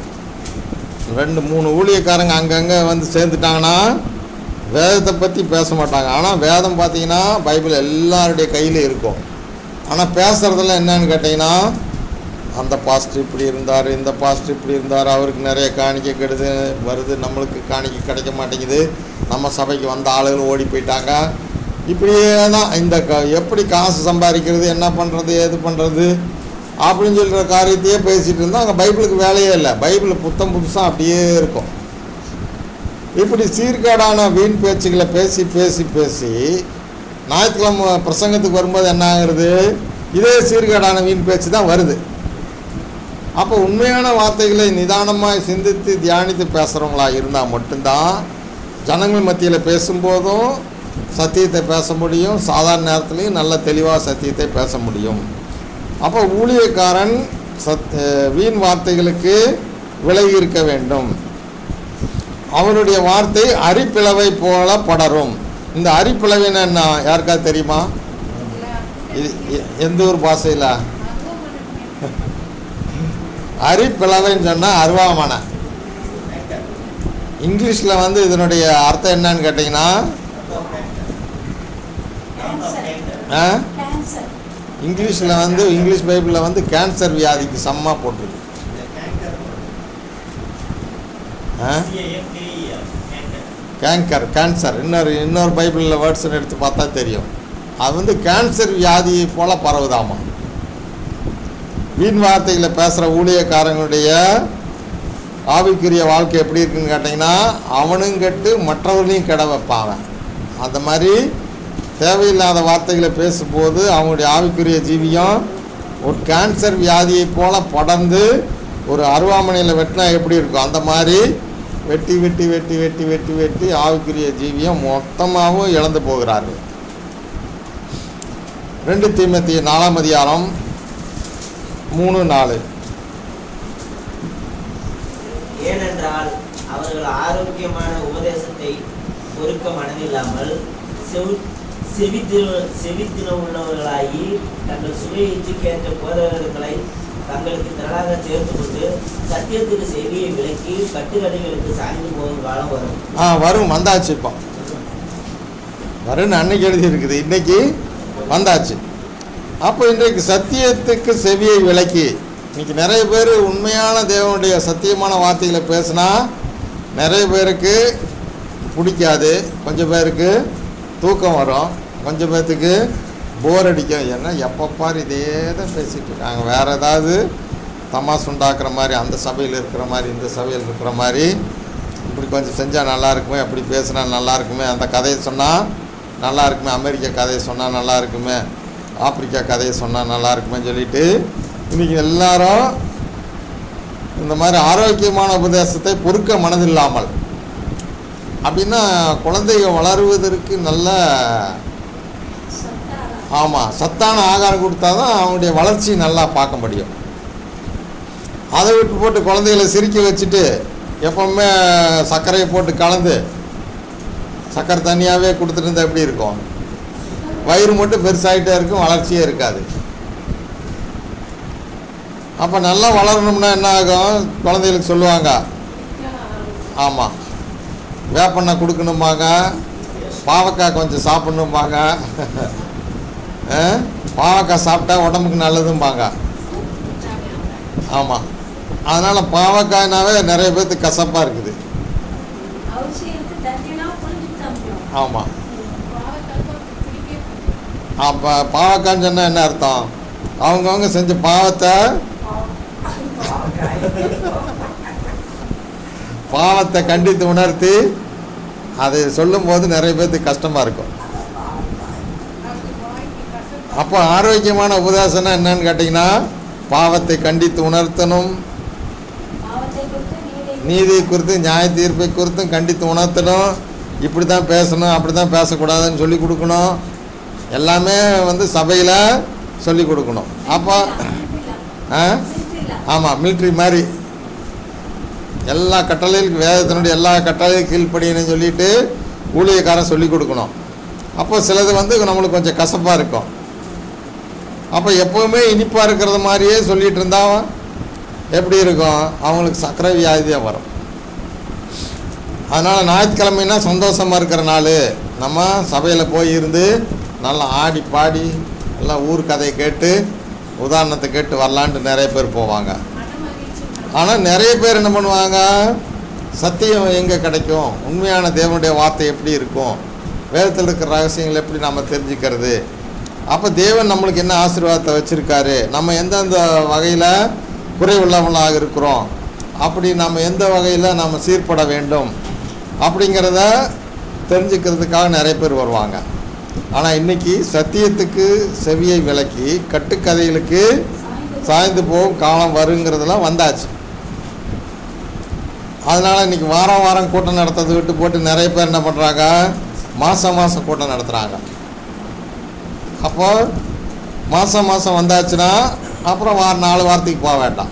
2-3 ஊழியக்காரங்க அங்கங்கே வந்து சேர்ந்துட்டாங்கன்னா வேதத்தை பற்றி பேச மாட்டாங்க. ஆனால் வேதம் பார்த்திங்கன்னா பைபிள் எல்லாருடைய கையில் இருக்கும். ஆனால் பேசுகிறதுல என்னன்னு கேட்டிங்கன்னா, அந்த பாஸ்டர் இப்படி இருந்தார், இந்த பாஸ்டர் இப்படி இருந்தார், அவருக்கு நிறைய காணிக்கை வருது, நம்மளுக்கு காணிக்கை கிடைக்க மாட்டேங்குது, நம்ம சபைக்கு வந்த ஆளுகள் ஓடி போயிட்டாங்க. இப்படியே தான் இந்த எப்படி காசு சம்பாதிக்கிறது, என்ன பண்ணுறது, ஏது பண்ணுறது அப்படின்னு சொல்கிற காரியத்தையே பேசிகிட்டு இருந்தால் அங்கே பைபிளுக்கு வேலையே இல்லை. பைபிள் புதுசாக அப்படியே இருக்கும். இப்படி சீர்கேடான வீண் பேச்சுகளை பேசி பேசி பேசி ஞாயிற்றுக்கிழமை பிரசங்கத்துக்கு வரும்போது என்ன ஆகுறது, இதே சீர்கேடான வீண் பேச்சு தான் வருது. அப்போ உண்மையான வார்த்தைகளை நிதானமாக சிந்தித்து தியானித்து பேசுகிறவங்களா இருந்தால் மட்டும்தான் ஜனங்கள் மத்தியில் பேசும்போதும் சத்தியத்தை பேச முடியும், சாதாரண நேரத்துலையும் நல்ல தெளிவாக சத்தியத்தை பேச முடியும். அப்போ ஊழியக்காரன் வீண் வார்த்தைகளுக்கு விலகி இருக்க வேண்டும். அவருடைய வார்த்தை அரிப்பிளவை போல படரும். இந்த அரிப்பிளவைன்னு என்ன யாருக்காவது தெரியுமா? இது எந்த ஒரு பாஷையில்? அரிப்பிளவைன்னு சொன்னால் அருவாமனை. இங்கிலீஷில் வந்து இதனுடைய அர்த்தம் என்னன்னு கேட்டிங்கன்னா, இங்கிலீஷில் வந்து இங்கிலீஷ் பைபிளில் வந்து கேன்சர் வியாதிக்கு சமமாக போட்டிருக்கு. கேன்சர் இன்னொரு பைபிளில் வேர்ட்ஸ் எடுத்து பார்த்தா தெரியும். அது வந்து கேன்சர் வியாதியை போல பரவுதாமா. வீண் வார்த்தைகளை பேசுகிற ஊழியக்காரங்களுடைய ஆவிக்குரிய வாழ்க்கை எப்படி இருக்குன்னு கேட்டிங்கன்னா, அவனும் கெட்டு மற்றவர்களையும் கெட வைப்பாங்க. அந்த மாதிரி தேவையில்லாத வார்த்தைகளை பேசும்போது அவங்களுடைய ஆவிக்குரிய ஜீவியம் ஒரு கேன்சர் வியாதியை போல படர்ந்து ஒரு அருவாமனையில் வெட்டினா எப்படி இருக்கும் அந்த மாதிரி வெட்டி வெட்டி வெட்டி வெட்டி வெட்டி வெட்டி ஆவிக்குரிய ஜீவியம் மொத்தமாகவும் இழந்து போகிறார்கள். 2 தீமோத்தேயு 4ஆம் அதிகாரம் 3-4. ஏனென்றால் அவர்கள் ஆரோக்கியமான உபதேசத்தை பொறுக்க மனதில்லாமல் செவித்தின உள்ளவர்களாகி தங்கள் சுய இச்சைக்கேற்ற போதகர்களை தங்களுக்கு திரளாக சேர்த்து கொண்டு சத்தியத்துக்கு செவியை விலக்கி கட்டுக்கதைகளுக்கு சாய்ந்து போகும் காலம் வரும். வந்தாச்சு. இப்போ வரும்னு அன்னைக்கு எழுதி இருக்குது, இன்னைக்கு வந்தாச்சு. அப்போ இன்றைக்கு சத்தியத்துக்கு செவியை விலக்கி, இன்னைக்கு நிறைய பேர் உண்மையான தேவனுடைய சத்தியமான வார்த்தைகளை பேசினா நிறைய பேருக்கு பிடிக்காது, கொஞ்சம் பேருக்கு தூக்கம் வரும், கொஞ்சம் பேர்த்துக்கு போர் அடிக்கும். ஏன்னா எப்போ பார் இதே தான் பேசிகிட்டு இருக்காங்க. வேறு ஏதாவது தமாசு உண்டாக்குற மாதிரி, அந்த சபையில் இருக்கிற மாதிரி இந்த சபையில் இருக்கிற மாதிரி, இப்படி கொஞ்சம் செஞ்சால் நல்லா இருக்குமே, அப்படி பேசினா நல்லா இருக்குமே, அந்த கதையை சொன்னால் நல்லா இருக்குமே, அமெரிக்கா கதையை சொன்னால் நல்லா இருக்குமே, ஆப்பிரிக்கா கதையை சொன்னால் நல்லா இருக்குமே சொல்லிட்டு இன்றைக்கி எல்லாரும் இந்த மாதிரி ஆரோக்கியமான உபதேசத்தை பொறுக்க மனதில்லாமல், அப்படின்னா குழந்தைகள் வளருவதற்கு நல்ல சத்தான ஆகாரம் கொடுத்தா தான் அவங்களுடைய வளர்ச்சி நல்லா பார்க்க முடியும். அதை விட்டு போட்டு குழந்தைகளை சிரிக்க வச்சுட்டு எப்பவுமே சர்க்கரையை போட்டு கலந்து சர்க்கரை தனியாகவே கொடுத்துட்டு இருந்தால் எப்படி இருக்கும்? வயிறு மட்டும் பெருசாகிட்டே இருக்கும், வளர்ச்சியே இருக்காது. அப்போ நல்லா வளரணும்னா என்ன ஆகும்? குழந்தைகளுக்கு சொல்லுவாங்க, ஆமாம் வேப்பெண்ணெய் கொடுக்கணும்பாங்க, பாவக்காய் கொஞ்சம் சாப்பிட்ணும்பாங்க, பாவக்காய் சாப்பிட்டா உடம்புக்கு நல்லதும்பாங்க. ஆமாம், அதனால் பாவக்காய்னாவே நிறைய பேர்த்துக்கு கசப்பாக இருக்குது. ஆமாம், அப்போ பாவக்காய்ன்னு சொன்னால் என்ன அர்த்தம்? அவங்கவுங்க செஞ்ச பாவத்தை கண்டித்து உணர்த்தி அதை சொல்லும்போது நிறைய பேர்த்துக்கு கஷ்டமாக இருக்கும். அப்போ ஆரோக்கியமான உபதேசம்னா என்னன்னு கேட்டிங்கன்னா, பாவத்தை கண்டித்து உணர்த்தணும், நீதி குறித்து நியாய தீர்ப்பை குறித்தும் கண்டித்து உணர்த்தணும், இப்படி தான் பேசணும் அப்படி தான் பேசக்கூடாதுன்னு சொல்லி கொடுக்கணும், எல்லாமே சபையில் சொல்லி கொடுக்கணும். அப்போ ஆமாம், மிலிட்ரி மாதிரி எல்லா கட்டளைகளுக்கு வேதத்தினுடைய எல்லா கட்டளையும் கீழ்ப்படின்னு சொல்லிட்டு ஊழியக்காரன் சொல்லி கொடுக்கணும். அப்போ சிலது நம்மளுக்கு கொஞ்சம் கசப்பாக இருக்கும். அப்போ எப்போவுமே இனிப்பாக இருக்கிறது மாதிரியே சொல்லிகிட்டு இருந்தால் எப்படி இருக்கும்? அவங்களுக்கு சர்க்கரை வியாதியாக வரும். அதனால் ஞாயிற்றுக்கிழமைனா சந்தோஷமாக இருக்கிற நாள், நம்ம சபையில் போய் இருந்து நல்லா ஆடி பாடி எல்லாம் ஊர் கதையை கேட்டு உதாரணத்தை கேட்டு வரலான்ட்டு நிறைய பேர் போவாங்க. ஆனால் நிறைய பேர் என்ன பண்ணுவாங்க, சத்தியம் எங்கே கிடைக்கும், உண்மையான தேவனுடைய வார்த்தை எப்படி இருக்கும், வேதத்தில் இருக்கிற ரகசியங்கள் எப்படி நம்ம தெரிஞ்சுக்கிறது, அப்போ தேவன் நம்மளுக்கு என்ன ஆசீர்வாதத்தை வச்சுருக்காரு, நம்ம எந்தெந்த வகையில் குறைவுள்ளவங்களாக இருக்கிறோம், அப்படி நம்ம எந்த வகையில் நம்ம சீர்பட வேண்டும் அப்படிங்கிறத தெரிஞ்சுக்கிறதுக்காக நிறைய பேர் வருவாங்க. ஆனால் இன்றைக்கி சத்தியத்துக்கு செவியை விலக்கி கட்டுக்கதைகளுக்கு சாய்ந்து போகும் காலம் வருங்கிறதெல்லாம் வந்தாச்சு. அதனால் இன்றைக்கி வாரம் வாரம் கூட்டம் நடத்துறதை விட்டு போட்டு நிறைய பேர் என்ன பண்ணுறாங்க, மாதம் மாதம் கூட்டம் நடத்துகிறாங்க. அப்போது மாதம் மாதம் வந்தாச்சுன்னா அப்புறம் 4 வாரத்துக்கு போக வேண்டாம்.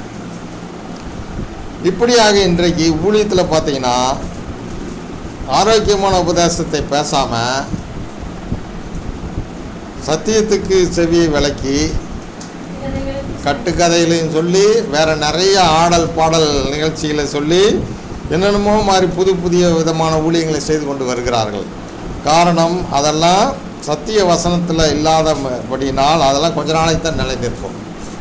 இப்படியாக இன்றைக்கு ஊழியத்தில் பார்த்தீங்கன்னா ஆரோக்கியமான உபதேசத்தை பேசாமல் சத்தியத்துக்கு செவியை விலக்கி கட்டுக்கதைகளையும் சொல்லி வேறு நிறைய ஆடல் பாடல் நிகழ்ச்சிகளை சொல்லி என்னென்னமோ மாதிரி புது புதிய விதமான ஊழியங்களை செய்து கொண்டு வருகிறார்கள். காரணம், அதெல்லாம் சத்திய வசனத்தில் இல்லாதபடினால் அதெல்லாம் கொஞ்ச நாளைக்கு தான் நிலைத்திருக்கும்.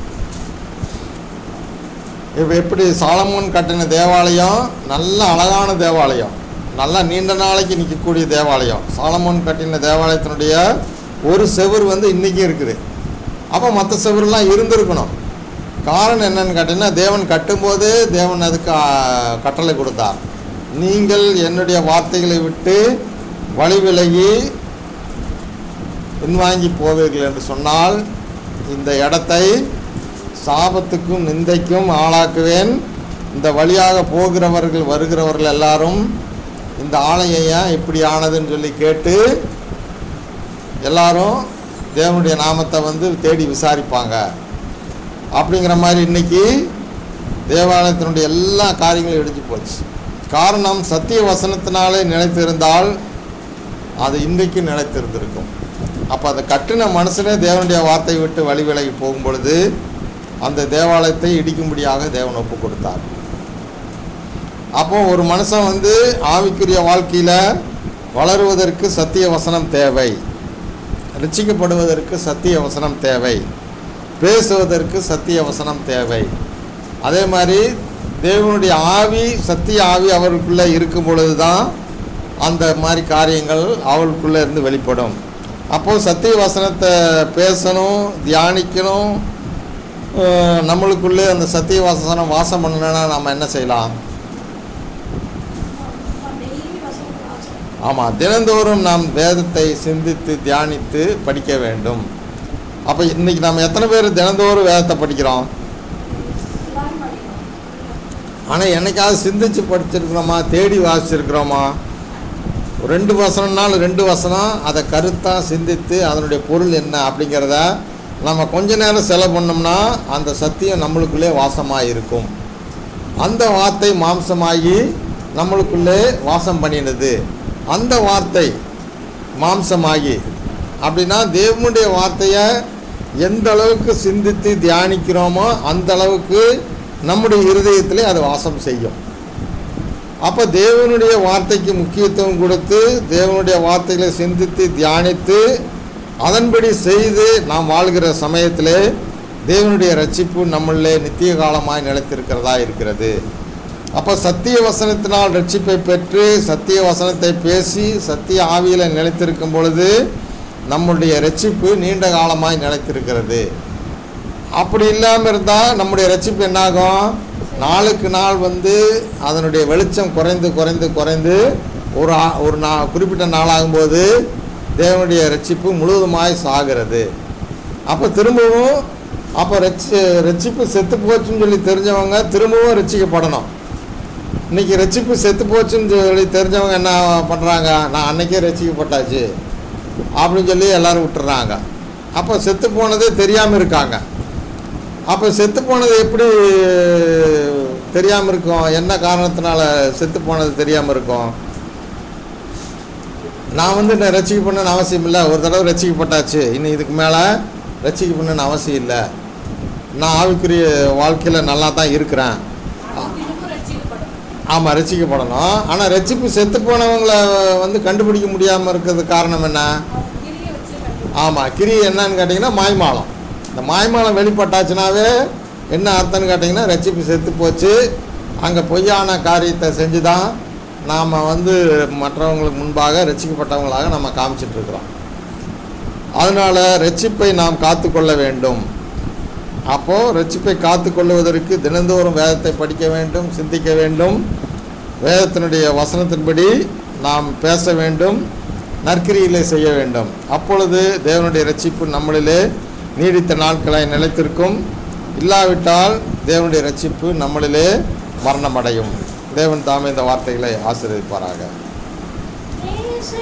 இப்போ எப்படி சாலமோன் கட்டின தேவாலயம் நல்ல அழகான தேவாலயம், நல்லா நீண்ட நாளைக்கு நிற்கக்கூடிய தேவாலயம். சாலமோன் கட்டின தேவாலயத்தினுடைய ஒரு செவுர் இன்றைக்கும் இருக்குது. அப்போ மற்ற செவரெலாம் இருந்திருக்கணும். காரணம் என்னன்னு கேட்டிங்கன்னா, தேவன் கட்டும்போது தேவன் அதுக்கு கட்டளை கொடுத்தார், நீங்கள் என்னுடைய வார்த்தைகளை விட்டு வழி விலகி பின்வாங்கி போவீர்கள் என்று சொன்னால் இந்த இடத்தை சாபத்துக்கும் நிந்தைக்கும் ஆளாக்குவேன். இந்த வழியாக போகிறவர்கள் வருகிறவர்கள் எல்லாரும் இந்த ஆலயம் ஏன் இப்படி ஆனதுன்னு சொல்லி கேட்டு எல்லாரும் தேவனுடைய நாமத்தை தேடி விசாரிப்பாங்க. அப்படிங்கிற மாதிரி இன்றைக்கி தேவாலயத்தினுடைய எல்லா காரியங்களும் இடிஞ்சு போச்சு. காரணம், சத்திய வசனத்தினாலே நிலைத்திருந்தால் அது இன்றைக்கு நிலைத்திருந்திருக்கும். அப்போ அதை கட்டின மனுஷனே தேவனுடைய வார்த்தையை விட்டு வழி விலகி போகும் பொழுது அந்த தேவாலயத்தை இடிக்கும்படியாக தேவன் ஒப்பு கொடுத்தார். அப்போது ஒரு மனுஷன் ஆவிக்குரிய வாழ்க்கையில் வளருவதற்கு சத்திய வசனம் தேவை, ரட்சிக்கப்படுவதற்கு சத்திய வசனம் தேவை, பேசுவதற்கு சத்திய வசனம் தேவை. அதே மாதிரி தேவனுடைய ஆவி, சத்திய ஆவி அவருக்குள்ளே இருக்கும் பொழுது தான் அந்த மாதிரி காரியங்கள் அவருக்குள்ளே இருந்து வெளிப்படும். அப்போது சத்திய வசனத்தை பேசணும், தியானிக்கணும். நம்மளுக்குள்ளே அந்த சத்திய வசனம் வாசம் பண்ணலைன்னா நம்ம என்ன செய்யலாம்? ஆமாம், தினந்தோறும் நாம் வேதத்தை சிந்தித்து தியானித்து படிக்க வேண்டும். அப்போ இன்றைக்கி நம்ம எத்தனை பேர் தினந்தோறும் வேதத்தை படிக்கிறோம்? ஆனால் என்னைக்காவது சிந்தித்து படிச்சிருக்கிறோமா? தேடி வாசிச்சிருக்கிறோமா? 2 வசனம்னாலும் 2 வசனம் அதை கருத்தாக சிந்தித்து அதனுடைய பொருள் என்ன அப்படிங்கிறத நம்ம கொஞ்ச நேரம் செலவு பண்ணோம்னா அந்த சத்தியம் நம்மளுக்குள்ளே வாசமாக இருக்கும். அந்த வார்த்தை மாம்சமாகி நம்மளுக்குள்ளே வாசம் பண்ணினது. அந்த வார்த்தை மாம்சமாகி அப்படின்னா தேவனுடைய வார்த்தையை எந்த அளவுக்கு சிந்தித்து தியானிக்கிறோமோ அந்த அளவுக்கு நம்முடைய இருதயத்திலே அது வாசம் செய்யும். அப்போ தேவனுடைய வார்த்தைக்கு முக்கியத்துவம் கொடுத்து தேவனுடைய வார்த்தைகளை சிந்தித்து தியானித்து அதன்படி செய்து நாம் வாழ்கிற சமயத்திலே தேவனுடைய ரட்சிப்பு நம்மளே நித்திய காலமாய் நிலைத்திருக்கிறதா இருக்கிறது. அப்போ சத்திய வசனத்தினால் ரட்சிப்பை பெற்று சத்திய வசனத்தை பேசி சத்திய ஆவியில் நிலைத்திருக்கும் பொழுது நம்முடைய ரட்சிப்பு நீண்ட காலமாய் நிலைத்திருக்கிறது. அப்படி இல்லாமல் இருந்தால் நம்முடைய ரட்சிப்பு என்னாகும்? நாளுக்கு நாள் அதனுடைய வெளிச்சம் குறைந்து குறைந்து குறைந்து ஒரு குறிப்பிட்ட நாளாகும்போது தேவனுடைய ரட்சிப்பு முழுவதுமாய் சாகிறது. அப்போ திரும்பவும் ரட்சிப்பு செத்து போச்சுன்னு சொல்லி தெரிஞ்சவங்க திரும்பவும் ரட்சிக்கப்படணும். இன்றைக்கி ரட்சிப்பு செத்து போச்சுன்னு சொல்லி தெரிஞ்சவங்க என்ன பண்ணுறாங்க? நான் அன்றைக்கே ரட்சிக்கப்பட்டாச்சு அப்படின்னு சொல்லி எல்லோரும் விட்டுறாங்க. அப்போ செத்து போனதே தெரியாமல் இருக்காங்க. அப்போ செத்து போனது எப்படி தெரியாமல் இருக்கும்? என்ன காரணத்தினால செத்து போனது தெரியாமல் இருக்கும்? நான் ரட்சிக்கப்படணும்னு அவசியம் இல்லை. ஒரு தடவை ரட்சிக்கப்பட்டாச்சு, இன்னும் இதுக்கு மேலே ரட்சிக்கப்படணும்னு அவசியம் இல்லை. நான் ஆவிக்குரிய வாழ்க்கையில் நல்லா தான் இருக்கிறேன். ஆமாம், ரட்சிக்கப்படணும். ஆனால் ரட்சிப்பு செத்து போனவங்களை கண்டுபிடிக்க முடியாமல் இருக்கிறதுக்கு காரணம் என்ன? ஆமாம், கிரி என்னன்னு கேட்டிங்கன்னா மாய்மாலம். இந்த மாய்மாலம் வெளிப்பட்டாச்சுனாவே என்ன அர்த்தம்னு கேட்டிங்கன்னா ரட்சிப்பு செத்து போச்சு. அங்கே பொய்யான காரியத்தை செஞ்சு தான் நாம் மற்றவங்களுக்கு முன்பாக ரட்சிக்கப்பட்டவங்களாக நம்ம காமிச்சிட்ருக்குறோம். அதனால் ரட்சிப்பை நாம் காத்துக்கொள்ள வேண்டும். அப்போது ரட்சிப்பை காத்து கொள்வதற்கு தினந்தோறும் வேதத்தை படிக்க வேண்டும், சிந்திக்க வேண்டும், வேதத்தினுடைய வசனத்தின்படி நாம் பேச வேண்டும், நற்கிரியிலே செய்ய வேண்டும். அப்பொழுது தேவனுடைய ரட்சிப்பு நம்மளிலே நீடித்த நாட்களை நிலைத்திருக்கும். இல்லாவிட்டால் தேவனுடைய ரட்சிப்பு நம்மளிலே மரணமடையும். தேவன் தாமே இந்த வார்த்தைகளை ஆசீர்வதிப்பாராக.